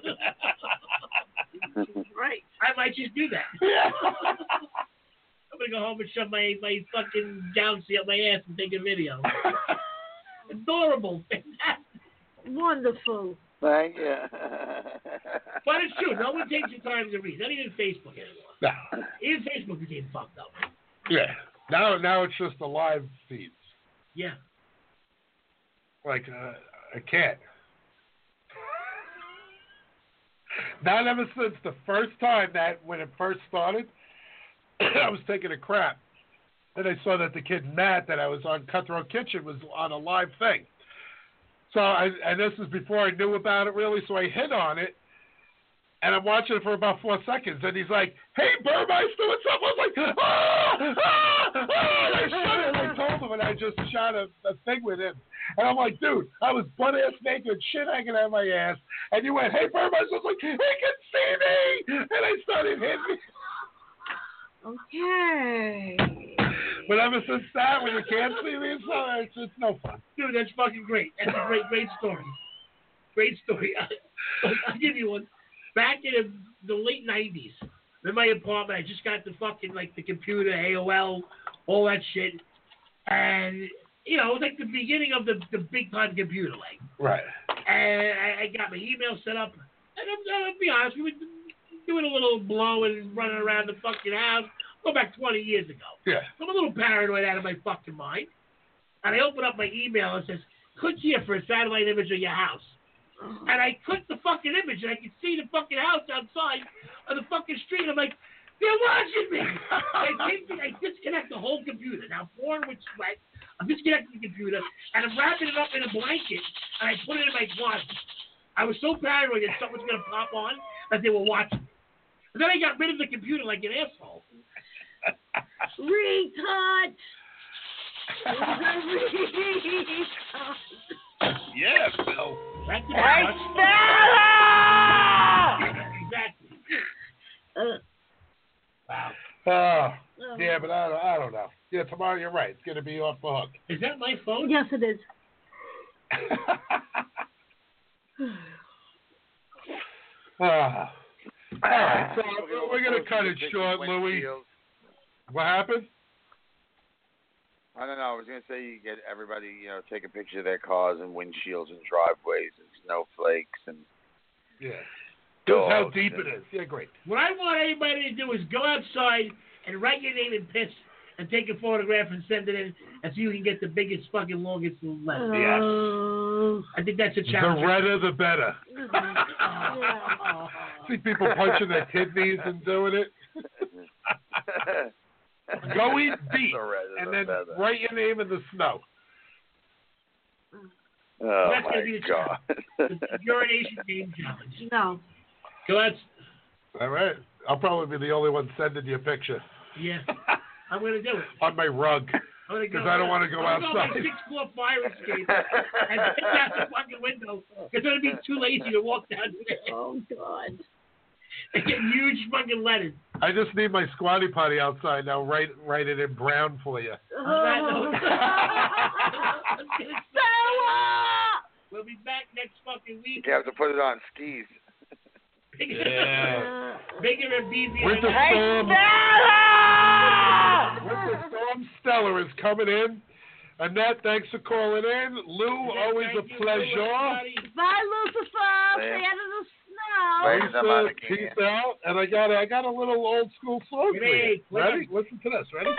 Right. I might just do that. Yeah. I'm going to go home and shove my, my fucking Galaxy up my ass and take a video. Adorable. Fantastic. Wonderful. Thank you. But it's true. No one takes the time to read. Not even Facebook anymore. No. Even Facebook is getting fucked up. Yeah. Now, now it's just the live feeds. Yeah. Like uh, a cat. Not ever since the first time that when it first started, I was taking a crap, and I saw that the kid Matt that I was on Cutthroat Kitchen was on a live thing. So I, and this is before I knew about it really. So I hit on it, and I'm watching it for about four seconds, and he's like, "Hey, Burmeister, what's up?" I was like, "Ah, ah, ah!" And I shut it, and I told him, and I just shot a, a thing with him. And I'm like, dude, I was butt ass naked, shit hanging out of my ass, and you went, "Hey, Burmeister," I was like, "He can see me," and I started hitting. Okay. But ever since that, when you can't see me, it's, not, it's, it's no fun. Dude, that's fucking great. That's a great, great story. Great story. I'll give you one. Back in the late nineties, in my apartment, I just got the fucking, like, the computer, A O L, all that shit. And, you know, it was like the beginning of the, the big-time computer, like. Right. And I, I got my email set up. And I'm, I'll be honest, we were doing a little blow and running around the fucking house. Go back twenty years ago. Yeah. I'm a little paranoid out of my fucking mind. And I open up my email and it says, click here for a satellite image of your house. And I click the fucking image and I can see the fucking house outside of the fucking street. I'm like, they're watching me. I, take the, I disconnect the whole computer. Now, pouring with sweat, I'm disconnecting the computer and I'm wrapping it up in a blanket and I put it in my closet. I was so paranoid that something's going to pop on that they were watching me. And then I got rid of the computer like an asshole. Retouch. Yeah, Bill. That's the Hey, Stella! Exactly. Uh, Wow. Uh, yeah, but I don't, I don't know. Yeah, tomorrow you're right. It's going to be off the hook. Is that my phone? yes, it is. uh, all right, so we're going to cut it short, Louis. What happened? I don't know. I was going to say you get everybody, you know, take a picture of their cars and windshields and driveways and snowflakes and yeah. Shows how dogs deep and- it is. Yeah, great. What I want anybody to do is go outside and write your name in piss and take a photograph and send it in and see who can get the biggest fucking longest letter. Yes. I think that's a challenge. The redder, the better. Oh. See people punching their kidneys and doing it. Go eat deep The redder, and the then better. write your name in the snow. Oh, That's my gonna be the God. challenge. The urination game challenge. No. So that's All right. I'll probably be the only one sending you a picture. Yeah, I'm gonna do it. On my rug. Because I don't want to go I'm outside. I'm going six floor fire escape and hit out the fucking window because I'm be too lazy to walk down there. Oh God. And get huge fucking letters. I just need my squatty potty outside now. Write write it in brown for you. Oh. We'll be back next fucking week. You have to put it on skis. Bigger, Yeah. bigger and beefier. Winter Hey, storm. Stella! Winter storm Stella is coming in. Annette, thanks for calling in. Lou, always a pleasure. Bye, Lucifer. Fan of the snow. Lisa, peace out. And I got I got a little old school song for you. Ready? Listen to this. Ready?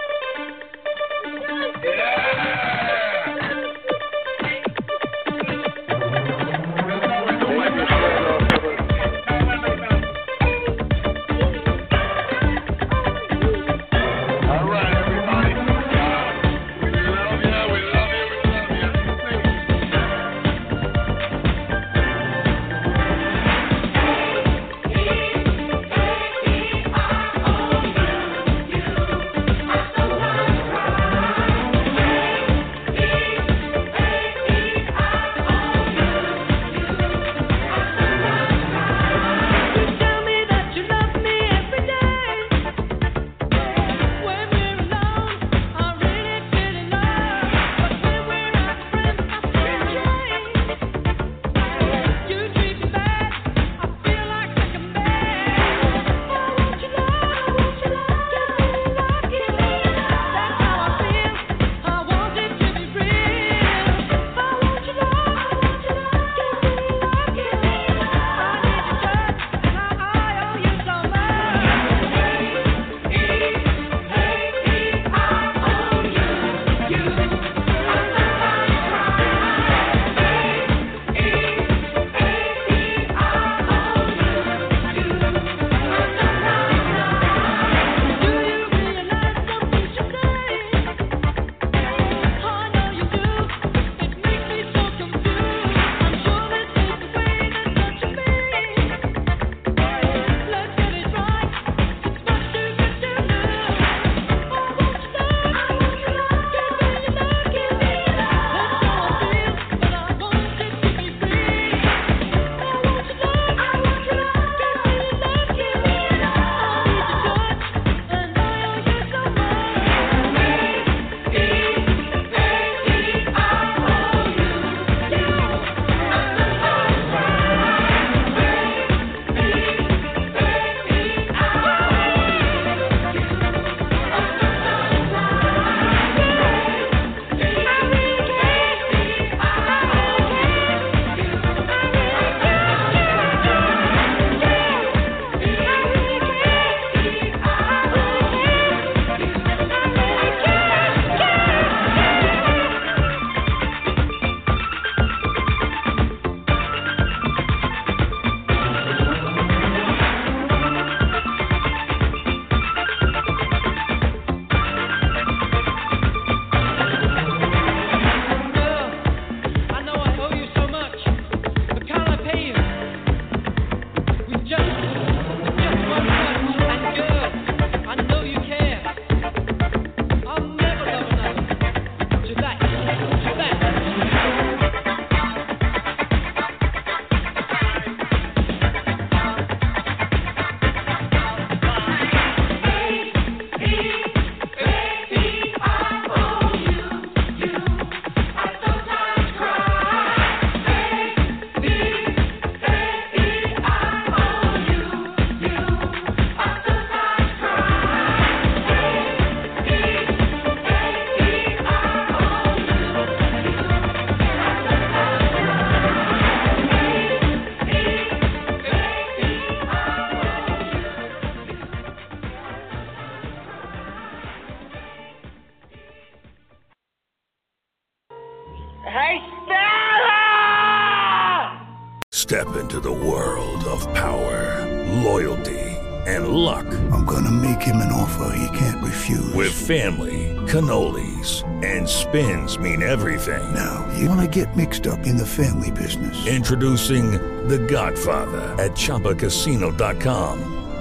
Step into the world of power, loyalty, and luck. I'm gonna make him an offer he can't refuse. With family, cannolis, and spins mean everything. Now, you wanna get mixed up in the family business. Introducing The Godfather at Chumba Casino dot com.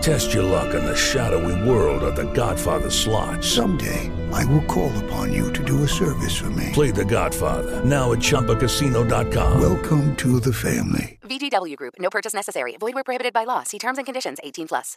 Test your luck in the shadowy world of The Godfather slot. Someday, I will call upon you to do a service for me. Play The Godfather, now at Chumba Casino dot com. Welcome to the family. V G W Group. No purchase necessary. Void where prohibited by law. See terms and conditions. eighteen plus.